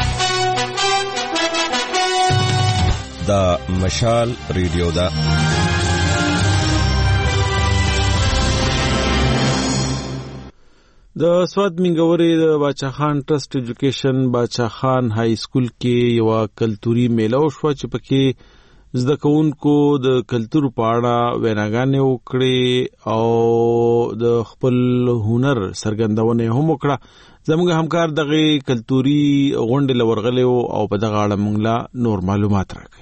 Speaker 19: دا مشال ریډیو ده.
Speaker 4: د سواد منګورې د باچا خان ټرست ایجوکیشن باچا خان های سکول کې یو کلتوري میله وشوه چې پکې زده کوونکو د کلتور په اړه ویناګانې وکړې او د خپل هنر څرګندونه هم وکړه. زموږ همکار دغه کلتوري غونډې لورغلې او په دغه اړه موږ لا نور معلومات راکړي.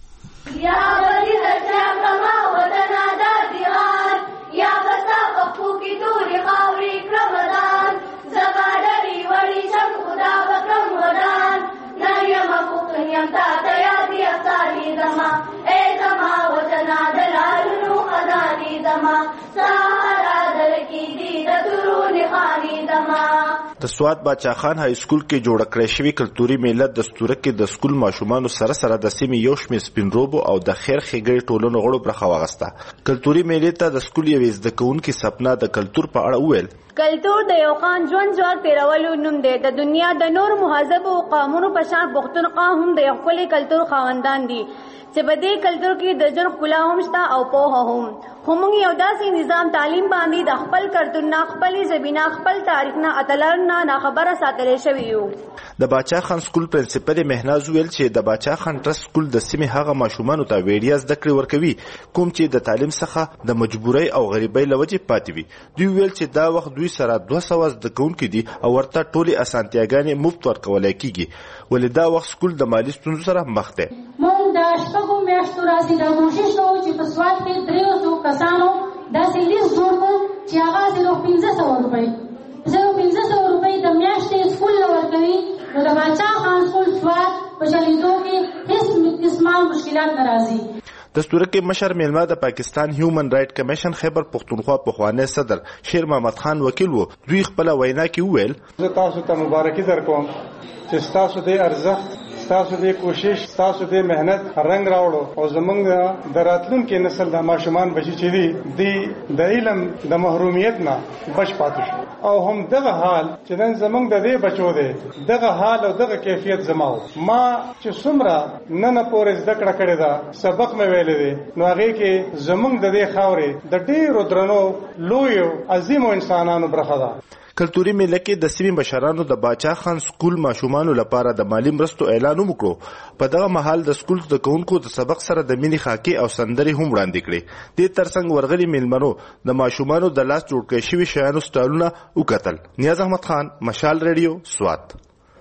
Speaker 24: د سواد باچا خان های سکول کې جوړ کړی شوی کلتوري میله د ستوره کې د سکول ماشومانو سره سره د سیمې یو شمېر سپین روبو او د خیر ښېګړې ټولنو غړو برخه واخیسته. کلتوري میلې ته د سکول یوې زده کوونکې سپنا د کلتور په اړه وویل.
Speaker 25: کلتور د یو خان ژوند ځواک تیرولو نوم دی. د دنیا د نور مهذبو قومونو په شان پښتونخوا هم د یو ښکلي کلتور خاوندان دي چې په دې کلتور کې د ژوند ښکلا هم شته او پوهه هم. خو موږ یو داسې نظام تعلیم باندې د خپل کلتور نه خپلې زبینه خپل تاریخ نه اتلر نه ناخبره ساتلی شوي یو.
Speaker 24: د باچا خان سکول پرنسپل مهناز ویل چې د باچا خان ټرست سکول د سیمې هغه ماشومانو ته وړیا زده کړې ورکوي کوم چې د تعلیم څخه د مجبورۍ او غریبۍ له وجې پاتې وي. دوی ویل چې دا وخت دوی سره دوه سوه زده کوونکي دي او ورته ټولې اسانتیاګانې مفت ورکولی کیږي ولې دا وخت سکول د مالي ستونزو سره مخ دی.
Speaker 26: موږ د شپږو میاشتو راځي دا کوشش کوو چې په سواد کې درېو سوو کسانو داسې لیست جوړ کړو چې هغه زرو پنځه سوه روپۍ زرو پنځه سوه روپۍ د میاشتې سکول له ورکوي. نو د باچا خان سکول سواد په چلېدو کې هېڅ قسمه مشکلات نه راځي.
Speaker 24: د ستوره کې مشر میلمه د پاکستان هیومن رائټ کمیشن خیبر پښتونخوا پخوانی صدر شیر محمد خان وکیل وو. دوی خپله وینا کې وویل
Speaker 27: زه تاسو ته مبارکي درکوم چې ستاسو د ارزښت ستاسو د کوشش ستاسو د مهنت رنګ راوړو او زمونږ د راتلونکي نسل د ماشومان بچي چې دي دی د علم د محرومیت نه بچ پاتې شو او هم دغه حال چې نن زمونږ د دې بچو دی دغه حال او دغه کیفیت زماو ما چې څومره نن پورې زده کړه کړې ده سبق مې ویلې دی نو هغې کې زمونږ د دې خاورې د ډېرو درنو لویو عظیمو انسانانو برخه ده.
Speaker 24: کلتوري میله کې د سیمې مشرانو د باچا خان سکول ماشومانو لپاره د مالی مرستو اعلان وکړو. په دغه مهال د سکول زده کوونکو د سبق سره د مینې خاکې او سندرې هم وړاندې کړې. دې ترڅنګ ورغلي میلمنو د ماشومانو د لاس جوړ کړی شوي شیانو سټالونه وکتل. نیاز احمد خان، مشال ریډیو، سوات.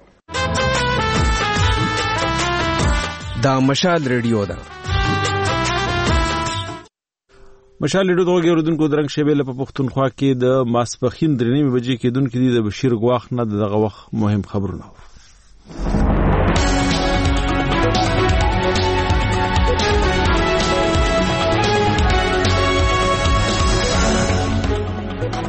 Speaker 19: دا مشال ریډیو ده.
Speaker 4: مشال ریډیو دغه اوریدونکو درنګ شیبه په پښتونخوا کې د ماسپخین درې نیمې بجې کېدونکې دي. د بشیر ګواخ نه دغه وخت مهم خبرونه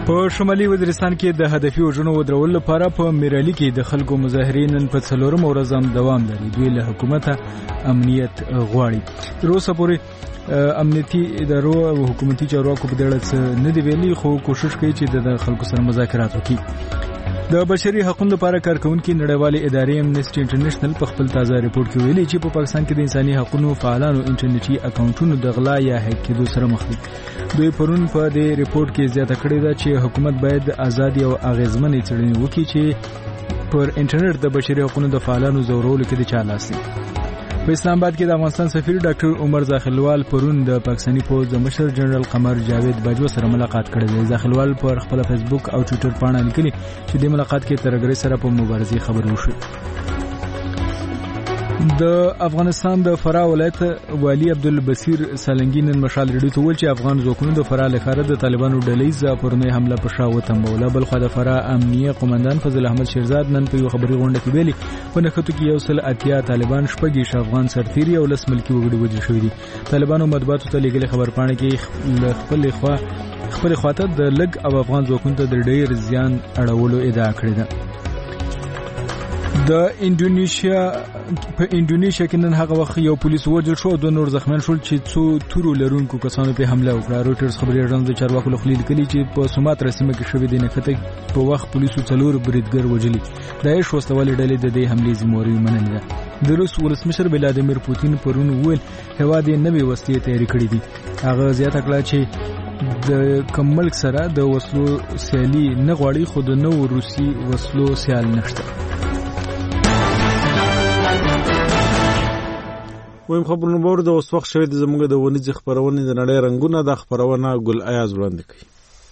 Speaker 2: په شمالي وزیرستان کې د هدفي وژنو ودرولو لپاره په میرالي کې د خلکو مظاهرې نن په څلورم ورځ هم دوام لري. دوی له حکومته امنیت غواړي. تر اوسه پورې امنیتي ادارو او حکومتي چارواکو په دې اړه څه نه دی ویلي، خو کوشش کوي چې د خلکو سره مذاکرات وکړي. د بشري حقوقو لپاره کارکونکي نړیوالې ادارې امنیسټي انټرنیشنل په خپل تازه ریپورت کې ویلي چې په پاکستان کې د انساني حقوقو فعالانو انټرنیټي اکاونټونو د غلا یا هیک کېدو سره مخ دي. دوی پرون په دې ریپورت کې زیاته کړې ده چې حکومت باید آزادي او اغیزمنې څېړنې وکړي چې پر انټرنیټ د بشري حقوقو د فعالانو زورولو کې د چا لاس دی. په اسلام آباد کې د افغانستان سفیر ډاکټر عمر زاخلوال پرون د پاکستاني پوځ د مشر جنرال قمر جاوید باجوه سره ملاقات کړی دی. زاخلوال پر خپل فیسبوک او ټوئیټر پاڼه لیکلي چې د ملاقات کې ترګری سره په مبارزې خبرې وشوې. د افغانستان د فراه ولایت والی عبدالبصیر سالنګي نن مشال ریډیو ته ویل چې افغان ځواکونو د فراه لخوا د طالبانو ډلې ځپرنۍ حمله په شا وتمبوله. بل خو د فراه امنیه قومندان فضل احمد شیرزاد نن په یو خبري غونډه کې ویلي په نښتو کې یو سل اتیا طالبان شپږ افغان سرتیري او لس ملکی وګړي وژل شوي دي. طالبانو مطبوعاتو ته لیږلي خبرپاڼه کې خپل خوا خپل خواته د لګ او افغان ځواکونو ته د ډېر زیان اړولو ادعا کړې ده. د انډونیشیا په انډونیشیا کې نن هغه وخت یو پولیس وژل شو او دوه نور زخمیان شول چې څو تورو لرونکو کسانو په حمله وکړه. روټرز خبري اژانس د چارواکو لخوا لیکلي چې په سوماترا سیمه کې شوې د نښتې په وخت پولیسو څلور بریدګر وژلي. داعش وسلوالې ډلې د دې حملې ذمہواري منلې ده. د روس ولسمشر ولادیمیر پوتین پرون ویل هوا د نوې وسلې تیاری کړې دي. هغه زیاته کړه چې د کمل سره د وسلو سیالي نه غواړي، خو د نو روسي وسلو سیال نشته.
Speaker 4: ویم خبرونه بور د اوس وخت شوی د زموږ د ونیز خبرونه د نړۍ رنگونه د خبرونه ګل ایاز وړاندې کوي.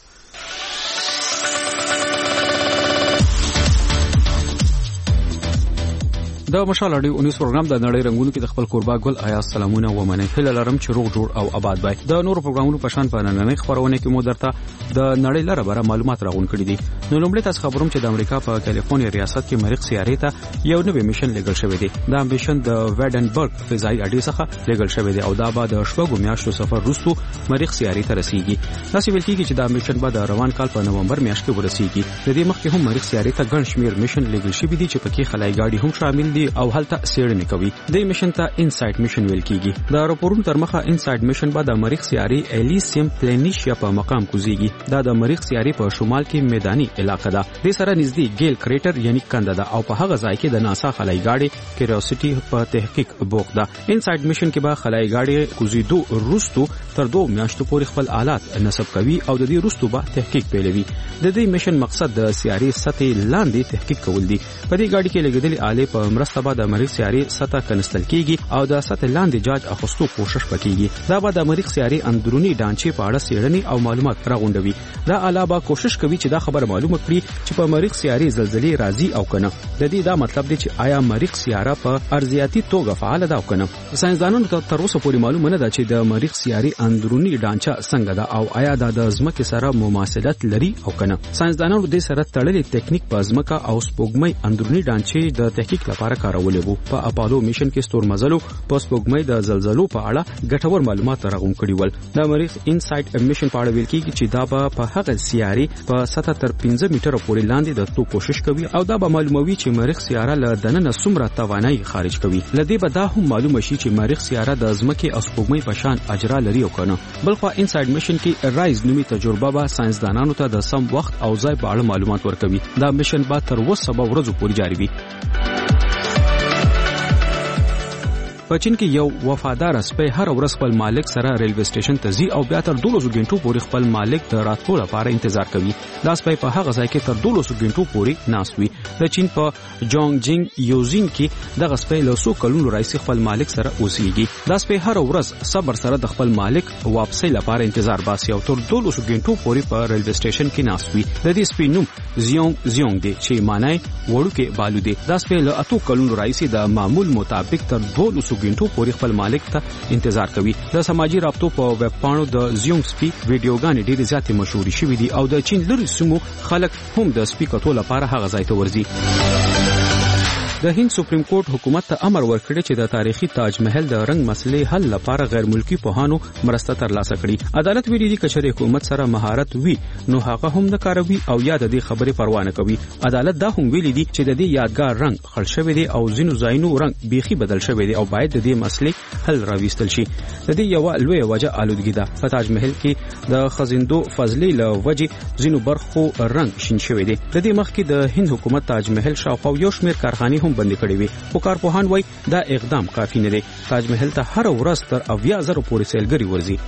Speaker 8: د مشال اړیو اونیس پروګرام د نړۍ رنگونو کې د خپل قربا ګل آیا سلامونه و منه هله لرم چې روغ جوړ او آباد وای. د نورو پروګرامونو په شان په نننۍ خبرونه کې مو درته د نړۍ لپاره بره معلومات راغون کړي دي. نو لومړی تاسو خبروم چې د امریکا په کالیفورنیا ریاست کې مریخ سیارې ته یو نوې میشن لګل شوی دی. دا میشن د ویډنبرګ فضائي اډې څخه لګل شوی دی او دا به د شپږو میاشتو سفر وروسته مریخ سیارې ته رسیږي. تاسو ویل کیږي چې دا میشن به د روان کال په نومبر میاشت کې ورسیږي. د دې مخکې هم مریخ سیارې ته ګڼ شمیر میشن لګل شوی دي چې پکې خلای ګاډي هم شامل دي او هلته څېړنې کوي. د میشن ته انسایټ میشن ویل کیږي. د راپورونو تر مخه انسایټ میشن به د مریخ سیارې الیسیم پلینیشیا په مقام کوزيږي. دا د مریخ سیارې په شمال کې میداني علاقه ده. د سره نږدې ګیل کریټر یعنی کنده ده او په هغه ځای کې د ناسا خلای ګاډي کیوریوسټي په تحقیق بوخت ده. انسایټ میشن کې به خلای ګاډي کوزیدو روستو تر دوه میاشتو پورې خپل آلات نصب کوي او د دې روستو به تحقیق پیلوي. د دې میشن مقصد د سیارې سطح لاندې تحقیق کول دي. په دې ګاډي کې لګیدلې آلې په مرسته به د مریخ سیارې سطح کنستل کیږي او د سطح لاندې جاج اخستو کوشش وکړي. دا به د مریخ سیارې اندرونی ډانچې په اړه څېړنې او معلومات راغونډوي. دا علاوه کوشش کوي چې دا خبره معلومه کړي چې په مریخ سیارې زلزلې راځي او کنه. د دې دا مطلب دی چې آیا مریخ سیاره په ارضیاتي توګه فعال ده او کنه. ساينسدانانو ته تر اوسه پورې معلومه نه ده چې د مریخ سیارې اندرونی ډانچه څنګه ده او آیا دا د ځمکې سره مماثلت لري او کنه. ساينسدانانو د سره تړلې ټیکنیک په ځمکه او سپوږمۍ اندرونی ډانچې د تحقیق لپاره کارولې وو. په اپالو میشن کې ستورمزلو په سپوږمۍ د زلزلو په اړه ګټور معلومات راغون کړي ول. د مریخ انسایټ میشن په اړه ویل کیږي چې دا په هغه سیارې په سطح تر پنځه میټر پورې لاندې د تو کوشش کوي او دا به معلوموي چې مریخ سیاره له دننه څومره توانایي خارج کوي. لدې به دا هم معلومه شي چې مریخ سیاره د ځمکې او سپوږمۍ په شان اجرا لري او کنه. بلخو انسایټ میشن کې رایز نومي تجربه به ساينسدانانو ته د سم وخت او ځای په اړه معلومات ورکوي. دا میشن به تر اوسه به ورځو پورې جاری وي. په چین کې یو وفادار سپی هر ورځ خپل مالک سره ریلوی سټیشن ته ځي او بیا تر دولسو غنټو پورې خپل مالک د راتلو لپاره انتظار کوي. دا سپی په هغه ځای کې تر دولسو غنټو پورې ناست وي. د چین په جونګجینګ یوزین کې دغه سپی له څو کلونو راځي خپل مالک سره اوسېږي. دا سپی هر ورځ صبر سره د خپل مالک واپسۍ لپاره انتظار باسي او تر دولسو غنټو پورې په ریلوی سټیشن کې ناست وي. د دې سپی نوم زیونګ زیونګ دی چې معنی وړوکې بالو دی. دا سپی له اتو کلونو راځي د معمول مطابق تر دولسو غنټو پورې خپل مالک ته انتظار کوي. د سماجی رابطو په ویب پاڼو د زیونګ سپی ویډیوګانې ډېرې زیاتې مشهورې شوې دي او د چین لرې سیمو خلک هم د سپی کتو لپاره هغه ځای ته ورځي.
Speaker 5: د هند سپریم کورټ حکومت ته امر ورکړی چې د تاریخي تاج محل د رنگ مسلې حل لپاره غیر ملکی پوهانو مرسته ترلاسه کړي. عدالت ویلي دی چې حکومت سره مهارت وي نو هغه هم نه کاروي او یا د دې خبرې پروا نه کوي. عدالت دا هم ویلي دی چې د دې یادګار رنگ خل شوی دی او ځینو ځایونو رنگ بیخي بدل شوی دی او باید د دې مسلې حل راوستل شي. د دې یو لوی وجه آلودګي ده. په تاج محل کې د خزیندو فضلي له وجه ځینو برخو رنگ شین شوی دی. د دې مخکې د هند حکومت تاج محل شاوخوا یو شمېر کارخانې هم بندي کړې وي. خو کارپوهان وایي دا اقدام کافي نه دی. تاج محل ته هر ورځ تر اویا زره پورې سیلګري ورځي.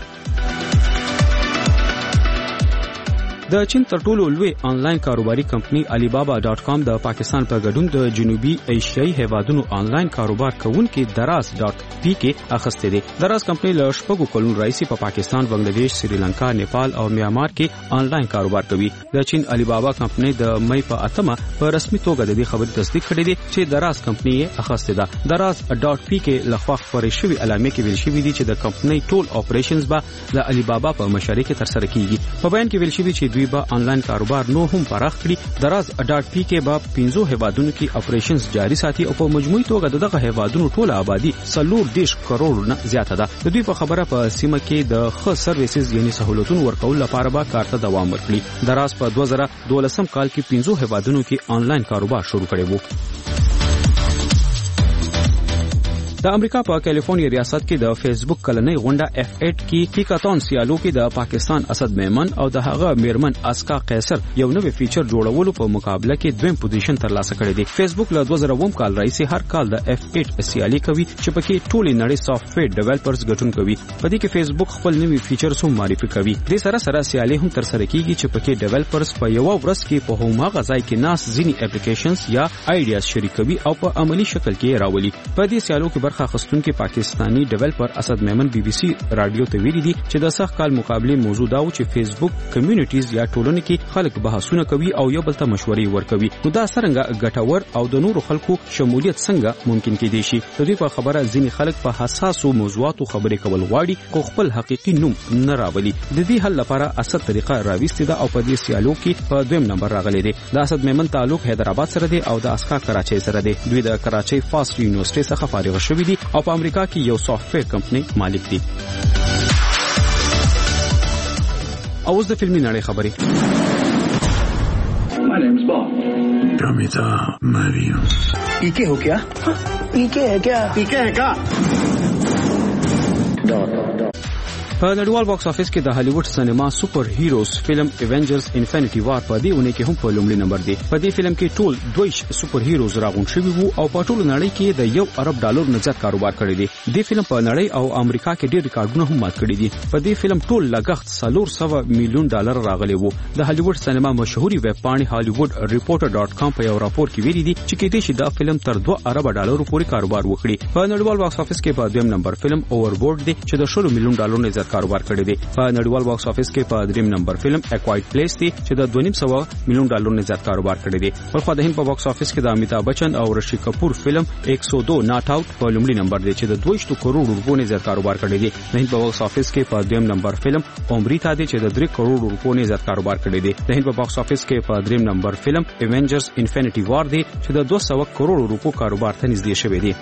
Speaker 5: د چین تر ټولو لوی آنلاین کاروباري کمپنی علی بابا ډاټ کام د پاکستان په ګډون د جنوبي ایشیایي هیوادونو آنلاین کاروبار کوونکي دراز ډاټ پی کې اخیسته دي. دراز کمپنی له شپږو کلونو راځي په پاکستان، بنگلاديش، سریلانکا، نیپال او میانمار کې آنلاین کاروبار کوي. د چین علی بابا کمپنی د مې په اتمه په رسمي توګه د دې خبرې تصدیق کړې دي چې دراز کمپنی یې اخیسته ده. دراز ډاټ پی کې لخوا خبرې شوې علامه کې ویل شوې دي چې د کمپنی ټول اپریشنز به د علی بابا په مشرۍ کې تر سره کیږي. په بیان کې ویل شوې چې دوی به آنلاین کاروبار نو هم پراخ کړي. دراز ډاټ پی کې به پنځو هیوادونو کې اپریشنز جاری ساتي او په مجموعي توګه دغه هیوادونو ټول آبادی څلور دېرش کروڑ نه زیاته ده. د دوی په خبره په سیمه کې د ښه سرویسز یعنی سہولتونو ورکول لپاره به کار ته دوام ورکړي. دراز په دوه زره دولسم کال کې پنځو هیوادونو کې آنلاین کاروبار شروع کړی وو. د امریکا په کالیفورنیا ریاست کې د فیسبوک کلنۍ غونډه اف اټ کې هیکاتون سیالو کې د پاکستان اسد میمن او د هغه میرمن اسکا قیصر یو نوې فیچر جوړولو په مقابله کې دویم پوزیشن ترلاسه کړی دی. فیسبوک له دوه زره اووه کال راځي هر کال د اف اټ سیالي کوي چې پکې ټولې نړۍ سافټویر ډیولپرز ګټون کوي. په دې کې فیسبوک خپل نوې فیچرز هم معرفي کوي. د سره سره سیالي هم تر سره کیږي چې پکې ډیولپرز په یو ورځ کې په هماغه ځای کې ناس ځینی اپلیکیشنز یا آیډیاز شریکوي او په عملی شکل کې راولي. په دې سیالو کې برخه اخیستونکي پاکستانی ډیولپر اسد میمن بی بی سی رادیو ته ویلي دي چې د سخت کال مقابله موضوع دا و چې فیسبوک کمیونټیز یا ټولنې کې خلک بحثونه کوي او یو بل ته مشورې ورکوي. نو دا څنګه ګټور او د نورو خلکو شمولیت څنګه ممکن کېدای شي؟ د دې په خبره ځینې خلک په حساسو موضوعاتو خبرې کول غواړي خو خپل حقيقي نوم نه راولي. د دې حل لپاره اسد طریقه راوستي ده او په دې سیالو کې په دویم نمبر راغلي دي. د اسد میمن تعلق حیدرآباد سره دی او د اسکا کراچۍ سره دی. دوی د کراچۍ فاست یونیورسيټي څخه فارغ شوي دي او په امریکا کې یو سافټویر کمپنی مالک دي. اوس د فلمي نړۍ خبرې.
Speaker 6: My name is Bond. Prometa Mario. ¿Y qué हो क्या? ¿Y qué है क्या? ¿Y qué है क्या?
Speaker 5: په نړیوال باکس افیس کې د هالیوډ سینما سپر هیروز فلم ایونجرز انفینټی وار په دې ونه کې هم په لومړي نمبر دی. په دې فلم کې ټول دویش سپر هیروز راغون شوي وو او په ټول نړۍ کې د یو ارب ډالر نه زیات کاروبار کړی دی. دې فلم په نړۍ او امریکا کې ډېر ریکارډونه هم مات کړي دي. په دې فلم ټول لګښت څلور سوه میلیون ډالر راغلی وو. د هالیوډ سینما مشهوري ویب پاڼې هالیوډ ریپورټر ډاټ کام په یو راپور کې ویلي دي چې کېدای شي دا فلم تر دوه ارب ډالر پورې کاروبار وکړي. په نړیوال باکس افیس کې په دویم نمبر فلم اووربورډ دی چې د شل میلیون ډالر نه زیات کاروبار کړی دی. په نړیوال باکس افیس کې په دریم نمبر فلم اکوایټ پلیس دی چې د دوه نیم سوه میلیون ډالر نه زیات کاروبار کړی دی. بلخو د هند په باکس افیس کې د امیتاب بچن او رشی کپور فلم ایک سو دو ناٹ آؤٹ په لومړي نمبر دی چې د دوه سوه کروڑ روپو نه زیات کاروبار کړی دی. د هند په باکس افیس کې په دویم نمبر فلم امریتا دی چې د درې کروڑ روپو نه زیات کاروبار کړی دی. د هند په باکس افیس کې په دریم نمبر فلم ایونجرز انفینټی وار دی چې د دوه سوه کروڑ روپو کاروبار ته نږدې شوی دی.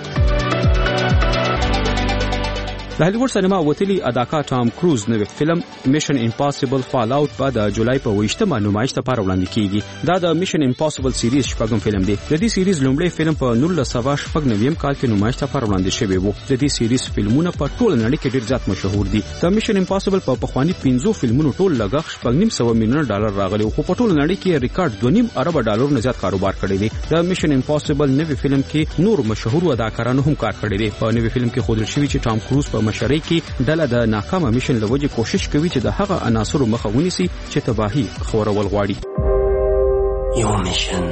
Speaker 5: د هالیوډ سینما وتلی اداکار ټام کروز نوې فلم میشن امپاسیبل فال آوټ په د جولای په ویشتمه نمایش ته لپاره وړاندې کیږي. دا د میشن امپاسیبل سیریز شپږم فلم دی. د دې سیریز لومړی فلم په نولس سوه شپږ نویم کال کې نمایش ته لپاره وړاندې شوی وو. د دې سیریز فلمونه په ټول نړۍ کې ډېر زیات مشهور دي. د میشن امپاسیبل په پخوانی پنځو فلمونو ټول لګښت شپږ نیم سوه میلیون ډالر راغلی خو په ټول نړۍ کې ریکارډ دوه نیم ارب ډالر نه زیات کاروبار کړی دی. د میشن امپاسیبل نوې فلم کې نور مشهور اداکارانو هم کار کړی دی. په نوې فلم کې ښودل شوی چې ټام کروز په مشرۍ کې ډله د ناکامه میشن لوجه کوشش کوي چې د هغه عناصرو مخه ونیسي چې تباہي خورول غواړي.
Speaker 6: Your mission.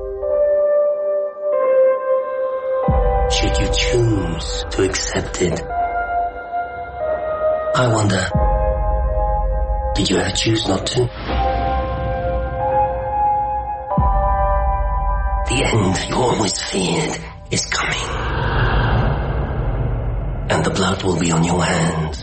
Speaker 6: Should you choose to accept it? I wonder, did you ever choose not to? The end you always feared is coming. And the blood will be on your hands.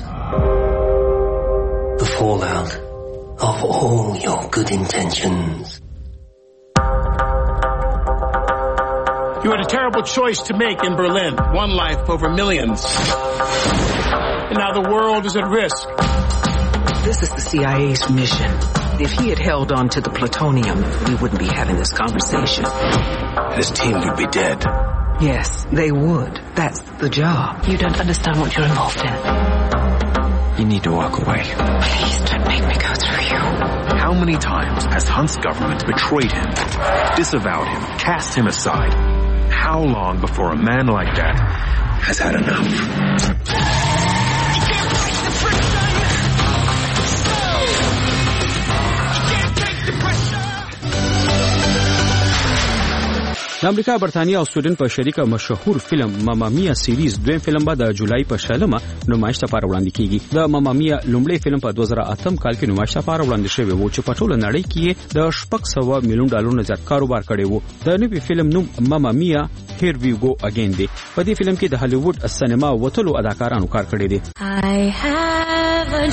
Speaker 6: The fallout of all your good intentions.
Speaker 7: You had a terrible choice to make in Berlin. One life over millions. And now the world is at risk.
Speaker 10: This is the C I A's mission. If he had held on to the plutonium, we wouldn't be having this conversation.
Speaker 6: His team would be dead.
Speaker 10: Yes, they would. That's the job. You don't understand what you're involved in.
Speaker 6: You need to walk away.
Speaker 10: Please don't make me go through you.
Speaker 6: How many times has Hunt's government betrayed him, disavowed him, cast him aside? How long before a man like that has had enough?
Speaker 5: د امریکا برتانیا او سویډن په شریکه مشهور فلم ماما میا سیریز دویم فلم به د جولای په شلمه نمایش لپاره وړاندې کیږي. د ماما میا لومړی فلم په دوه زره اته کال کې نمایش لپاره وړاندې شوی و چې په ټوله نړۍ کې د شپږ سوه میلیون ډالرو زیات کاروبار کړی و. د نوي فلم نوم ماما میا هیر وی گو اگین دی. په دې فلم کې د هالیوډ سینما وتلو اداکارانو کار کړی دی.
Speaker 12: I have a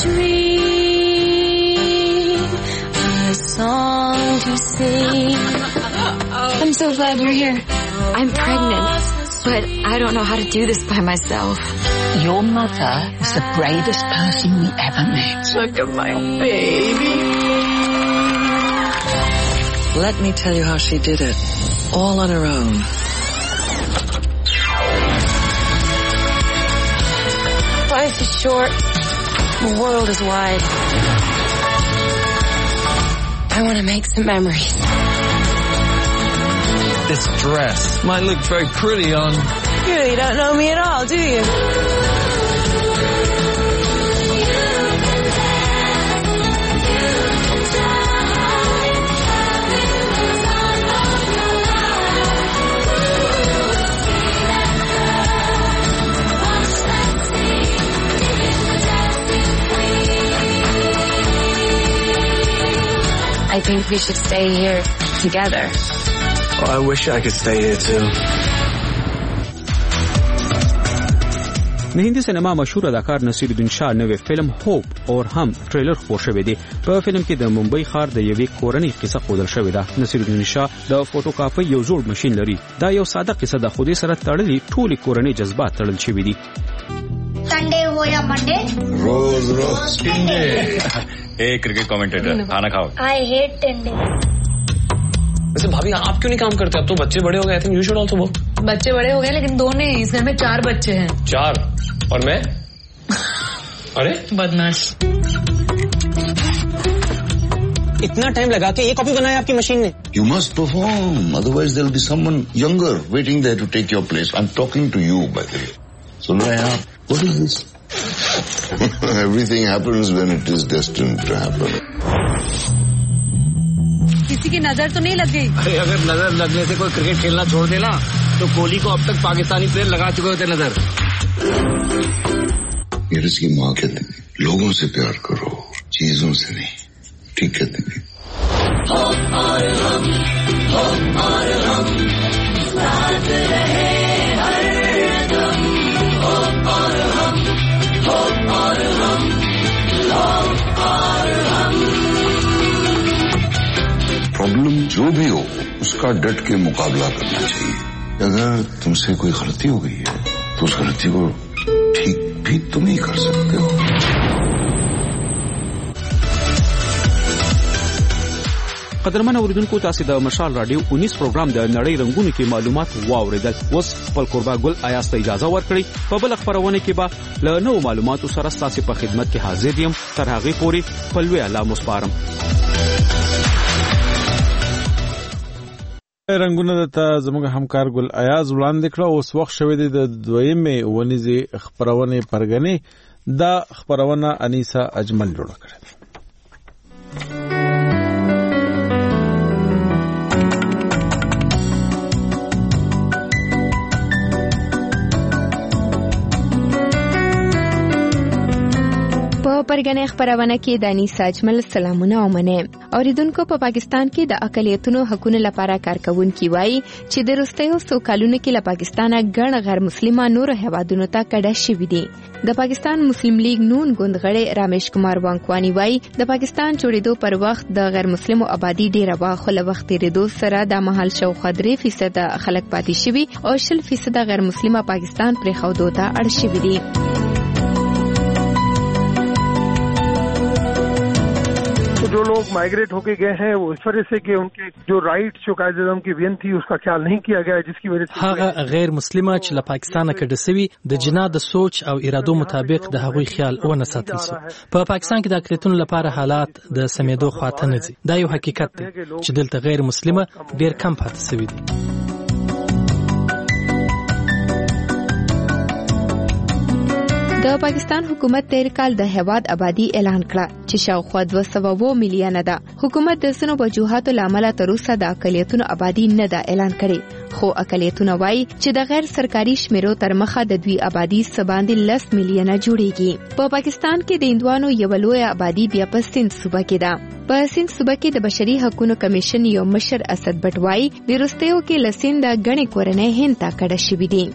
Speaker 12: dream, a song to sing. I'm so glad you're here.
Speaker 13: I'm pregnant, but I don't know how to do this by myself.
Speaker 14: Your mother is the bravest person we ever met.
Speaker 10: Look at my baby.
Speaker 14: Let me tell you how she did it. All on her own.
Speaker 13: Life is short. The world is wide. I want to make some memories.
Speaker 15: This dress might look very pretty on...
Speaker 13: You really don't know me at all, do you? I think we should stay here together.
Speaker 6: Oh, I wish I could stay here too.
Speaker 5: د هندي سینما مشهور اداکار نصیر الدین شاه نوې فلم هوپ اور هم ټریلر خپور شوی دی. په فلم کې د ممبئی ښار د یوې کورنۍ قصه ښودل شوې ده. نصیر الدین شاه د فوټوکاپي یو جوړ ماشين لري. دا یو ساده قصه ده خو دې سره تړلې ټولې کورنۍ جذبات تړل شوی دي.
Speaker 16: Sunday हो या Monday
Speaker 15: रोज रोज टिंडे ए cricket commentator खाना खाओ
Speaker 16: I hate टिंडे
Speaker 15: वैसे भाभी आप क्यों नहीं काम करते? अब तो बच्चे बड़े हो गए. I think you should also work.
Speaker 28: बच्चे बड़े हो गए लेकिन दो नहीं, इस घर में चार बच्चे हैं.
Speaker 15: चार? और मैं? अरे
Speaker 28: बदमाश.
Speaker 15: इतना टाइम लगा के ये कॉपी बनाया आपकी मशीन ने?
Speaker 29: You must perform, otherwise there will be someone younger waiting there to take your place. I'm talking to you, by the way. So Raya, what is this? Everything happens when it is destined to happen.
Speaker 28: किसी की नजर तो नहीं लग गई?
Speaker 15: अरे अगर नजर लगने से कोई क्रिकेट खेलना छोड़ देना तो कोहली को अब तक पाकिस्तानी प्लेयर लगा चुके होते नजर.
Speaker 29: मेरे की माँ कहते हैं लोगों से प्यार करो, चीजों से नहीं. ठीक कहते हैं. प्रॉब्लम जो भी हो उसका डट के मुकाबला करना चाहिए. अगर तुमसे कोई गलती हो गई है तो उस गलती को ठीक भी तुम ही कर सकते हो.
Speaker 5: قدرمن اوریدونکو تاسو د مشال رادیو انیس پروګرام د نړۍ رنگونو کې معلومات واوریدل. اوس خپل قربا ګل آیاس ته اجازه ورکړئ. په بل خبرونه کې به له نوو معلوماتو سره تاسو په خدمت کې حاضر یم. تر هغه پورې خپل وی الله مسپارم.
Speaker 4: رنگونه د زموږ همکار ګل آیاز وړاندې کړ. اوس وخت شوی دی د دویمې ونیزې خبرونه پرګنې. دا خبرونه انیسا اجمل جوړ کړه.
Speaker 30: په
Speaker 1: په پرګنې خبرونه کې د انیسا اجمل سلامونه ومنه. اوریدونکو په پاکستان کې د اقلیتونو حقوقو لپاره کارکونکي وایي چې د وروستیو څو کلونو کې له پاکستانه ګڼ غیر مسلمان نور هیوادونو ته کډه شوي دي. د پاکستان مسلم لیگ نون ګوندغړی رمیش کمار وانکوانی وایي د پاکستان جوړېدو پر وخت د غیر مسلمو آبادی ډیره وه، خو له وخت تېرېدو سره د مهال شاوخوا درې فیصده خلک پاتې شوي او شل فیصده غیر مسلمه پاکستان پرېښودو ته اړ شوي دي.
Speaker 3: जो लोग माइग्रेट होके गए हैं वो इस वजह से कि उनके जो राइट्स जो कायदे आज़म की वियन थी उसका ख्याल नहीं किया गया, जिसकी वजह से
Speaker 9: هغه غیر مسلمه چې له پاکستانه کډه سوي د جنا د سوچ او ارادو مطابق د هغوی خیال ونه ساتل شو. په پاکستان کې د اقلیتونو لپاره حالات د سمیدو خواته نه دي. دا یو حقیقت دی چې دلته غیر مسلمه ډیر کم پاتې سوي دي. د پاکستان حکومت تیر کال د هیواد آبادی اعلان کړه چې شاوخوا دوه سوه اووه میلیونه ده. حکومت د ځینو وجوهاتو له امله تر اوسه د اقلیتونو آبادی نه ده اعلان کړې، خو اقلیتونه وایي چې د غیر سرکاري شمیرو تر مخه د دوی آبادی څه باندې لس میلیونه جوړیږي. په پاکستان کې د هندوانو یوه لویه آبادی بیا په سند صوبه کې ده. په سند صوبه کې د بشري حقوقو کمیشن یو مشر اسد بټ وایي د وروستیو کې له سند ګڼې کورنۍ هند ته کډه شوي دي.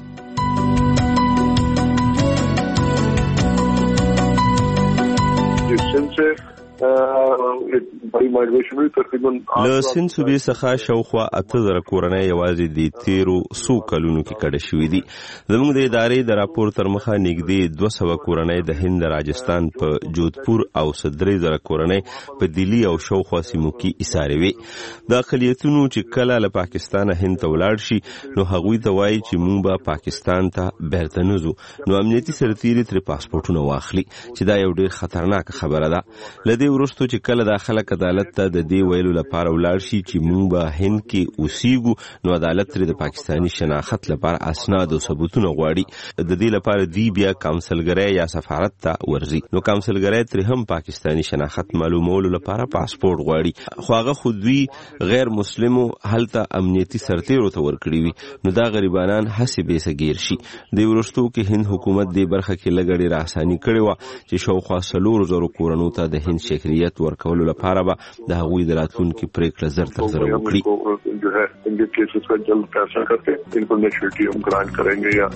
Speaker 11: له سند صوبې څخه شاوخوا اته زره کورنۍ یوازې د تیرو څو کلونو کې کډه شوي دي. زموږ د ادارې د راپور تر مخه نږدې دوه سوه کورنۍ د هند راجستان په جودپور او درې زره کورنۍ په دلی او شاوخوا سیمو کې ایسارې وي. د اقلیتونو چې کله له پاکستانه هند ته ولاړ شي نو هغوی ته وایي چې موږ به پاکستان ته بیرته نه ځو، نو امنیتي سرتیري ترې پاسپورټونه واخلي چې دا یو ډېر خطرناکه خبره ده. له دې وروسته چې کله د خلک عدالت ته د دې ویلو لپاره ولاړ شي چې موږ به هند کې اوسېږو، نو عدالت ترې د پاکستاني شناخت لپاره اسناد او ثبوتونه غواړي. د دې لپاره دی بیا کونسلګرۍ یا سفارت ته ورځي، نو کونسلګرۍ ترې هم پاکستاني شناخت معلومولو لپاره پاسپورټ غواړي، خو هغه خو دوی غیر مسلمو هلته امنیتي سرتیرو ته ورکړي وي، نو دا غریبانان هسې بېسه ګیر شي. د وروستو کې هند حکومت دې برخه کې لږه ډېره اساني کړې وه چې شاوخوا څلورو زرو کورنو ته د هند شکریت ورکولو لپاره به د هغوی د راتلونکي پریکړه زر تر زره وکړي.
Speaker 17: जो है इनके केसेस का जल्द फैसला करके इनको नेशनलिटी हम ग्रांट करेंगे. या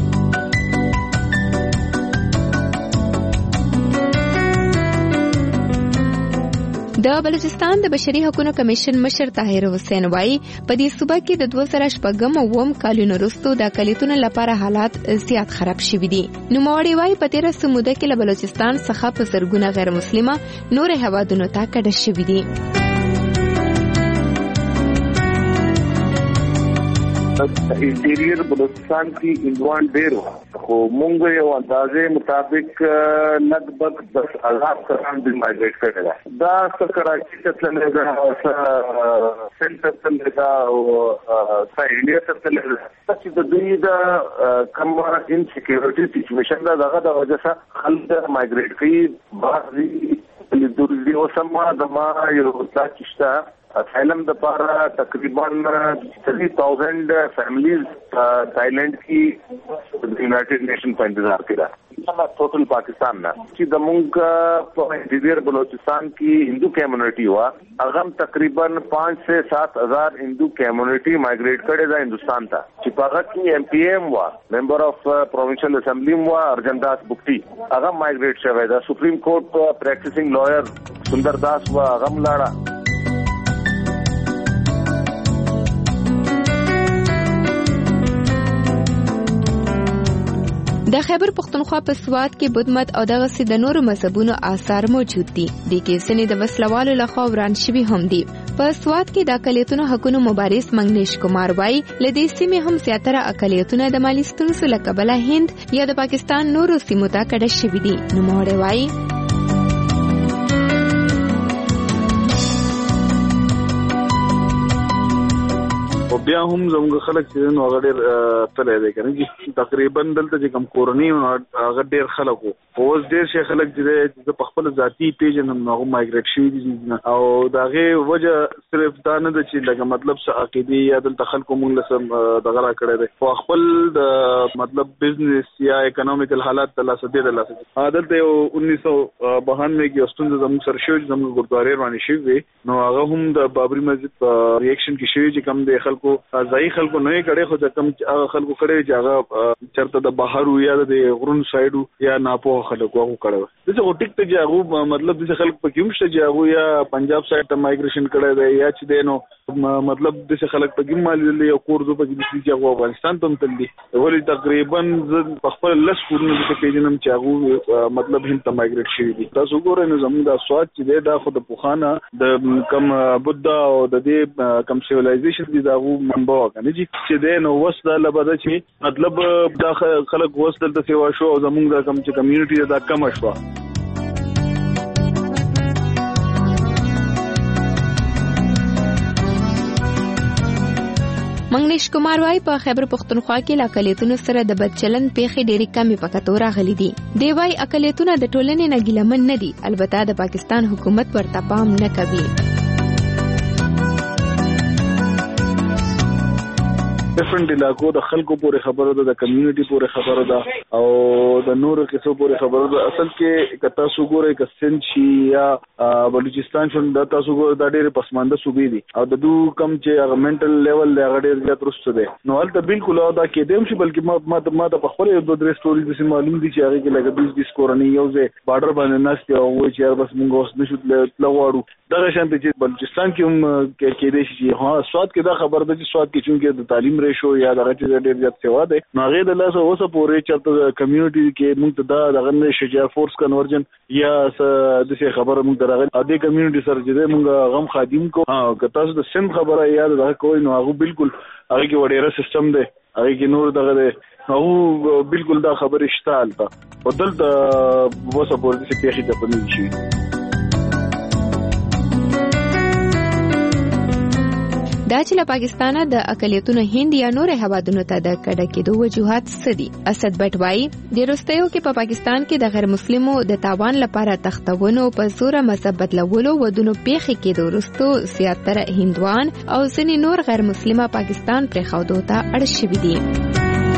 Speaker 1: د بلوچستان د بشري حقوقو کمیشن مشر طاهر حسین وایي په دې صوبه کې د دوه زره شپږم او اووم کلونو وروسته د اقلیتونو لپاره حالات زیات خراب شوي دي. نوموړی وایي په تېره څه موده کې له بلوچستان څخه په زرګونه غیر مسلمه نور هیوادونو ته کډه شوي دي.
Speaker 17: इंटीरियर बलूचिस्तान की इंडवान ढेर हुआ तो मूंग अंदाजे मुताबिक लगभग दस हजार करान भी माइग्रेट करेगा. दस कराची से चलेगा, सेंटर चलेगा, इंडिया से चलेगा. दुई कम इनसिक्योरिटी सिचुएशन का वजह से खल माइग्रेट की बात दुर्दिवसमा दमा चिश्ता थाईलैंड दपारा तकरीबन थ्री थाउजेंड फैमिलीज थाईलैंड की यूनाइटेड नेशन का इंतजार किया टोटल पाकिस्तान में की दमुंग इंटीरियर बलोचिस्तान की हिंदू कम्युनिटी हुआ अगम तकरीबन पाँच से सात हजार हिंदू कम्युनिटी माइग्रेट करेगा हिंदुस्तान था. चिपागा की एम पी एम हुआ मेंबर ऑफ प्रोविंशियल असेंबली हुआ अर्जनदास बुक्टी अगम माइग्रेट शवेदा. Supreme Court practising lawyer Sundardas हुआ अगम लाड़ा.
Speaker 1: د خیبر پختونخوا په سوات کې بدمت او دغه سي د نورو مذهبونو آثار موجود دي. د کې سنې د وسلوالو لخوا وران شوي هم دي. په سوات کې د اقلیتونو حقوقو مبارز منګنیش کمار وایي لدې سیمې هم زیاتره اقلیتونه د مالی ستونزو له کبله هند یا د پاکستان نورو سیمو ته کډه شوي دي. نوموړی وایي
Speaker 18: بیا هم زموږ خلک چې نو هغه ډېر تللی دی کنه چې تقریبا دلته چې کوم کورنۍ هغه ډېر خلک وو اوس ډېر شي خلک چې د په خپل ذاتي پیژنم هغه مایګریټ شوي دي او د هغې وجه صرف دا نه ده چې لکه مطلب څه عقیدې یا دلته خلکو مونږ له څه دغه را کړی دی خو خپل د مطلب بزنس یا اکنامیکل حالات د لاسه دې د لاسه دلته یو انیس سو بهانوے کې یو ستونزه زموږ سره شوې چې زموږ ګردوارې روانې شوې وې نو هغه هم د بابري مسجد په ریاکشن کې شوې چې کم د خلکو ځایي خلکو نه یې کړی خو چې کم هغه خلکو کړی چې هغه چېرته د بهر یا د غرونو سایډ یا ناپوهه خلکو هغه کړی وه داسې خو ټیک ته چې هغه مطلب داسې خلک پکې هم شته چې هغوی یا پنجاب سایډ ته مایګریشن کړی دی یا چې دی نو مطلب داسې خلک پکې هم مالي یو کور زه پکې داسې چې هغه افغانستان ته هم تللي ولې تقریبا زه په خپل لس کورونه داسې پېژنم چې هغوی مطلب هند ته مایګریټ شوي دي تاسو وګورئ نو زموږ دا سواد چې دی دا خو د پخوانه د کم بودا او د دې کم سیویلایزیشن دي د هغو منبع وه که نه چې دی نو اوس دا لبه ده چې مطلب دا خلک اوس دلته سیوا شو او زموږ دا کم چې کمیونټي ده دا کمه شوه
Speaker 1: منګنیش کمار وايي په خیبر پختونخوا کې له اقلیتونو سره د بد چلند پیښې ډېرې کمې په کتو راغلي دي دی وايي اقلیتونه د ټولنې نه ګیلمن نه دي البته د پاکستان حکومت ورته پام نه کوي
Speaker 18: ډیفرنٹ علاقو د خلکو پورې خبره ده د کمیونټي پورې خبره ده او د نورو قصو پورې خبره ده اصل کې که تاسو ګورئ که سند شي یا بلوچستان شون دا تاسو ګورئ دا ډېرې پسمانده صوبې دي او د دو کم چې هغه منټل لیول دی هغه ډېر زیات وروسته دی نو هلته بالکل دا کېدی هم شي بلکې ما ما ته په خپله یو دوه درې سټوري داسې معلوم دي چې هغې کې لکه بیس بیس کورنۍ یو ځای بارډر باندې ناست دي او وایي چې یار بس مونږ اوس نشو تله غواړو دغه شانتې چې بلوچستان کې هم کېدی شي چې ها سواد کې دا خبره ده چې سواد کې چونکې د تعلیم ریشو یا دغه چې ډېر زیات سیوا دی نو هغې د لاسه اوسه پورې چېرته کمیونټي کې مونږ ته دا دغه نه شجاع فورس کنورجن یا څه داسې خبره مونږ ته راغلې او دې کمیونټي سره چې دی مونږ هغه هم خادم کوو که تاسو د سند خبره یا دغه کوئ نو هغه بالکل هغې کې وډېره سیسټم دی هغې کې نور دغه دی هغه بالکل دا خبرې شته هلته خو دلته اوسه پورې داسې پېښې ته په نه دي شوي
Speaker 1: دا چې له پاکستانه د اقلیتونو هند یا نور هوادونو ته د کډه کېدو وجوهات څه دي اسد بټ وایي د وروستیو کې په پاکستان کې د غیر مسلمو د تاوان لپاره تختونو په زوره مذهب بدلولو ودونو پیښې کېدو وروستو زیاتره هندوان او ځینې نور غیر مسلمه پاکستان پرېښودو ته اړ شوي دي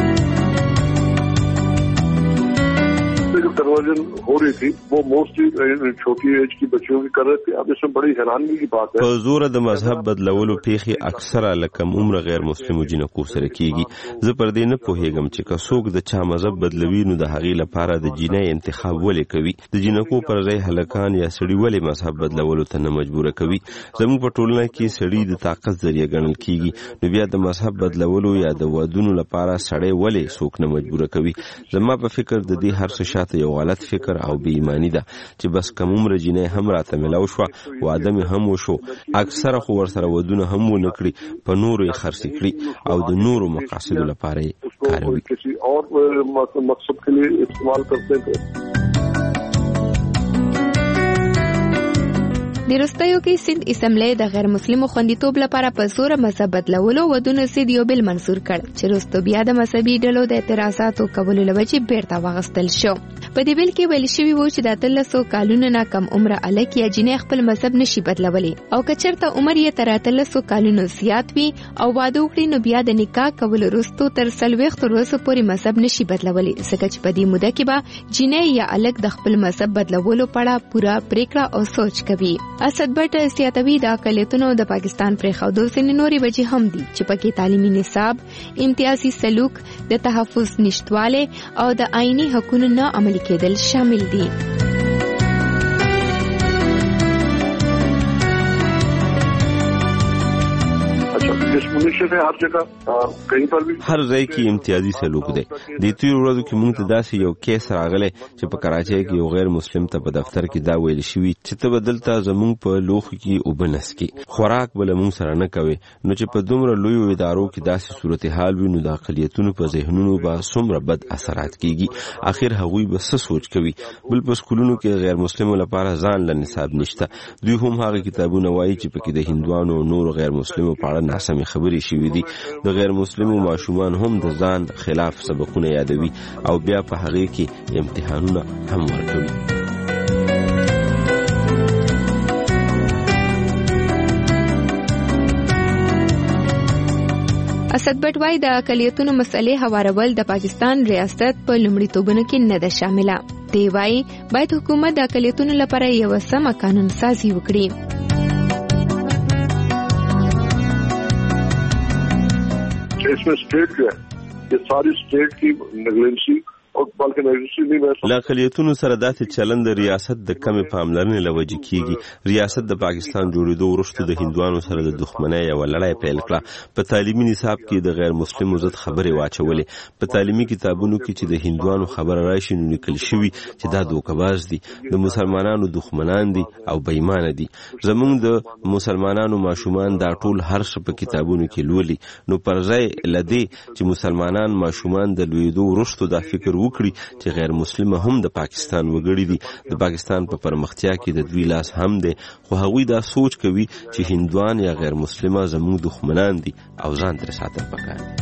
Speaker 17: کنورژن ہو رہی تھی وہ موسٹلی چھوٹی ایج کی بچیوں کی کر رہے تھے اب اس میں بڑی حیرانگی کی بات ہے
Speaker 11: په زور د مذهب بدلولو پیښې اکثره لکه عمر غیر مسلمو جنکو سره کیږي زه پر دې نه پوهیږم چې که څوک د چا مذهب بدلوي نو د هغې لپاره د جینۍ انتخاب ولې کوي د جنکو پر ځای هلکان یا سړي ولې مذهب بدلولو ته نه مجبوره کوي زموږ په ټولنه کې سړي د طاقت ذریعه ګڼل کیږي نو بیا د مذهب بدلولو یا د ودونو لپاره سړی ولې څوک نه مجبوره کوي زما په فکر د دې هر څه شاته یو غلط فکر او بې ایمانی ده چې بس کم عمره جینۍ هم راته ملاو شوه واده مې هم وشو اکثره خو ورسره ودونه هم ونه کړي په نورو یې خرڅې کړي او د نورو مقاصدو لپاره یې کاروي
Speaker 17: کسی اور مقصد کے لیے استعمال کرتے تھے
Speaker 1: د وروستیو کې سند اسمبلی د غیر مسلمو خوندیتوب لپاره په زوره مذهب بدلولو ودونه سید یو بل منظور کړ چې وروسته بیا د مذهبي ډلو د اعتراضاتو کولو له وجې بیرته واخیستل شو په دې بیل کې ویل شوي وو چې د اتلسو کالونو نه کم عمره هلک یا جینۍ خپل مذهب نشي بدلولی او که چېرته عمر یې تر اتلسو کالونو زیات وي او واده وکړي نو بیا د نکاح کولو وروستو تر څلوېښتو ورځو پورې مذهب نشي بدلولی ځکه چې په دې موده کې به جینۍ یا هلک د خپل مذهب بدلولو په اړه پوره پریکړه او سوچ کوي اسد بټ زیاتوي د اقلیتونو د پاکستان پرېښودو ځینې نورې وجې هم دي چې پکې تعلیمي نصاب امتیازي سلوک د تحفظ نشتوالی او د آئینی حقونو نه عملي کېدل شامل دي
Speaker 11: هر ځای کې امتیازي سلوک دی د تیرو ورځو کې موږ ته داسې یو کیس راغلی چې په کراچۍ کې یو غیر مسلم ته په دفتر کې دا ویل شوي چې ته به دلته زموږ په لوښو کې اوبه نسکې خوراک به له موږ سره نه کوې نو چې په دومره لویو ادارو کې داسې صورتحال وي نو د اقلیتونو په ذهنونو به څومره بد اثرات کیږي اخر هغوی به څه سوچ کوي بل په سکولونو کې غیر مسلمو لپاره ځان له نصاب نشته دوی هم هغه کتابونه وایي چې پکې د هندوانو او نورو غیر مسلمو په اړه ناسمې خبرې شوي دي. د غیر مسلمو ماشومان هم د ځان خلاف سبقونه یادوي او بیا په هغه کې امتحانونه هم ورکوي.
Speaker 1: اسد بټ وای د اقلیتونو مسلې هوارول د پاکستان ریاست په لومړیتوبونو کې نه ده شامله. دی وای باید حکومت د اقلیتونو لپاره یو سمه قانون سازي وکړي.
Speaker 17: इसमें स्टेट जो है ये सारी स्टेट की नेग्लेंसी او بلکې نږدې نه وي.
Speaker 11: لا اقلیتونو سره داسې چلند د ریاست د کمې پاملرنې لوجې کیږي. ریاست د پاکستان جوړېدو وروسته د هندوانو سره د دښمنۍ یو لړۍ پیل کړه. په تعلیمي نصاب کې د غیر مسلمو ضد خبرې واچولې. په تعلیمي کتابونو کې چې د هندوانو خبره راشي نو لیکل شوي چې دا دوکه‌باز دي، د مسلمانانو دښمنان دي او بېایمانه دي. زموږ د مسلمانانو ماشومان دا ټول هر څه په کتابونو کې لولي. نو پرځای لدې چې مسلمانان ماشومان د لویدو وروسته دا فکر وکړي چې غیر مسلمه هم د پاکستان وګړي دي، د پاکستان په پرمختیا کې د دوی لاس هم دی، خو هغوی دا سوچ کوي چې هندوان یا غیر مسلمه زموږ دښمنان دي او ځان ترې ساتل پکار دي.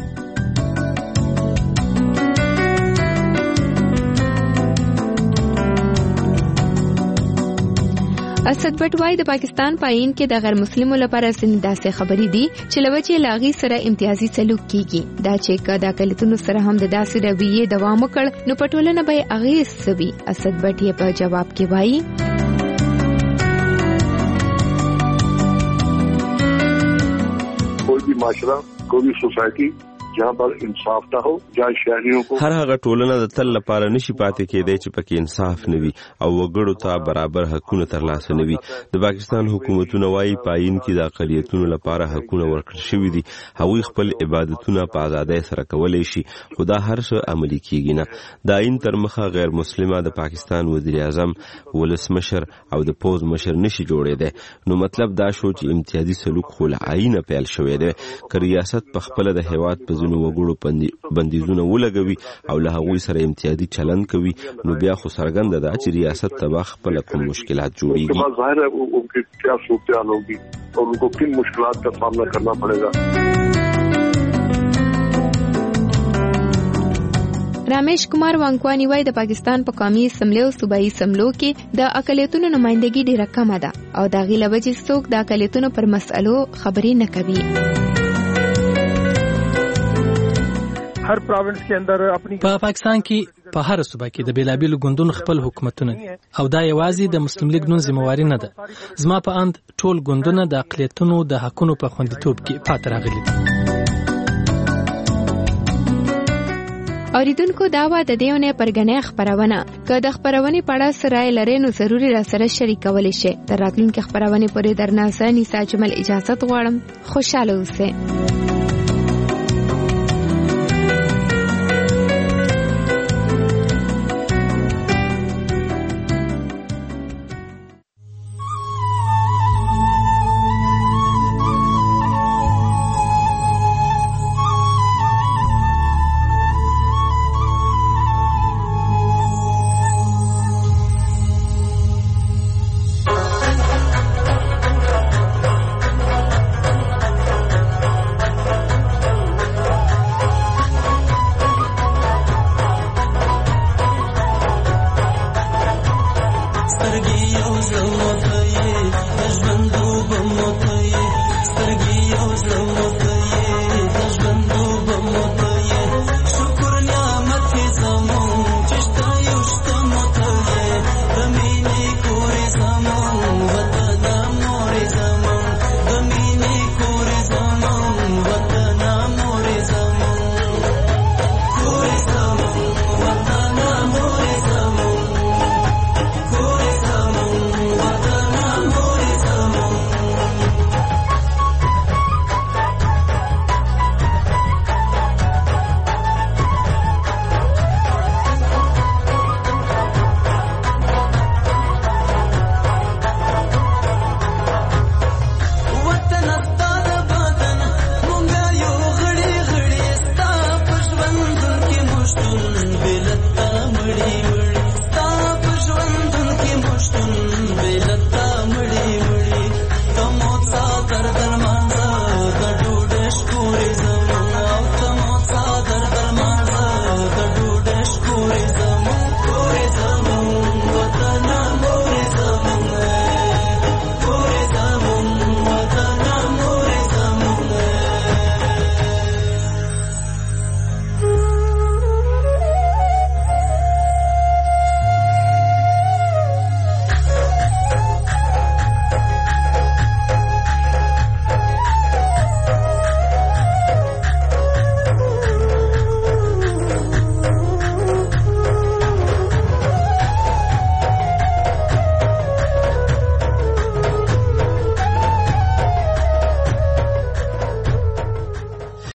Speaker 1: اسد بټ وای د پاکستان پاین کې د غیر مسلمو لپاره ځینې داسې خبرې دي چې لوجه لاغي سره امتیازي سلوک کیږي. دا چې کدا کلیتونو سره هم د داسې رویې دوام وکړ نو پټولنه به اغیز سوي. اسد بټ یې په جواب کې وایي
Speaker 17: कोई भी माशरा कोई भी सोसाइटी जहाँ पर इंसाफ न हो जहाँ शहरियों को
Speaker 11: هر هغه ټولنه د تل لپاره نشي پاتې کېدای چې پکې انصاف نه وي او وګړو ته برابر حقونه ترلاسه نه وي. د پاکستان حکومتونه وايي پاین کې د اقلیتونو لپاره حقونه ورکړل شوي دي. هغوی خپل عبادتونه په ازادۍ سره کولای شي، خو دا هر څه عملي کیږي نه. د آئین تر مخه غیر مسلمه د پاکستان وزیر اعظم، ولسمشر او د پوز مشر نشي جوړېدی. نو مطلب دا شو چې امتیازي سلوک خو له آئینه پیل شوی دی. که ریاست په خپل د هیواد په ځینو وګړو بندیزونه ولګوي او له هغوی سره امتیازي چلند کوي نو بیا خو څرګنده ده چې ریاست ته به خپل کوم مشکلات جوړیږي.
Speaker 17: ظاهر ہے ان کی کیا صورتحال ہوگی اور ان کو کن مشکلات کا سامنا کرنا پڑے گا.
Speaker 1: رامیش کمار وانکوانی وای د پاکستان په قومي اسمبلی او صوبایي اسمبلو کې د اقلیتونو نمائندګي ډیره کمه ده او د غیله وجې څوک د اقلیتونو پر مسئلو خبرې نه کوي.
Speaker 3: هر پروینس کې اندر خپل
Speaker 19: په پاکستان کې په هر صوبه کې د بیلابیلو ګوندونو خپل حکومتونه دي او دا یوازې د مسلم لیگ نون ذمہواری نه ده. زما په اند ټول ګوندونه د اقلیتونو د حقونو په خوندیتوب کې پاتې راغلي دي.
Speaker 1: اوریدونکو دا و د دیونه پرګنې خبرونه که د خبرونه په اړه سره لري نو ضروري را سره شریکول شي. تر راتلونکي خبرونه پورې درنه سني ساجمل اجازه غواړم. خوشاله اوسئ.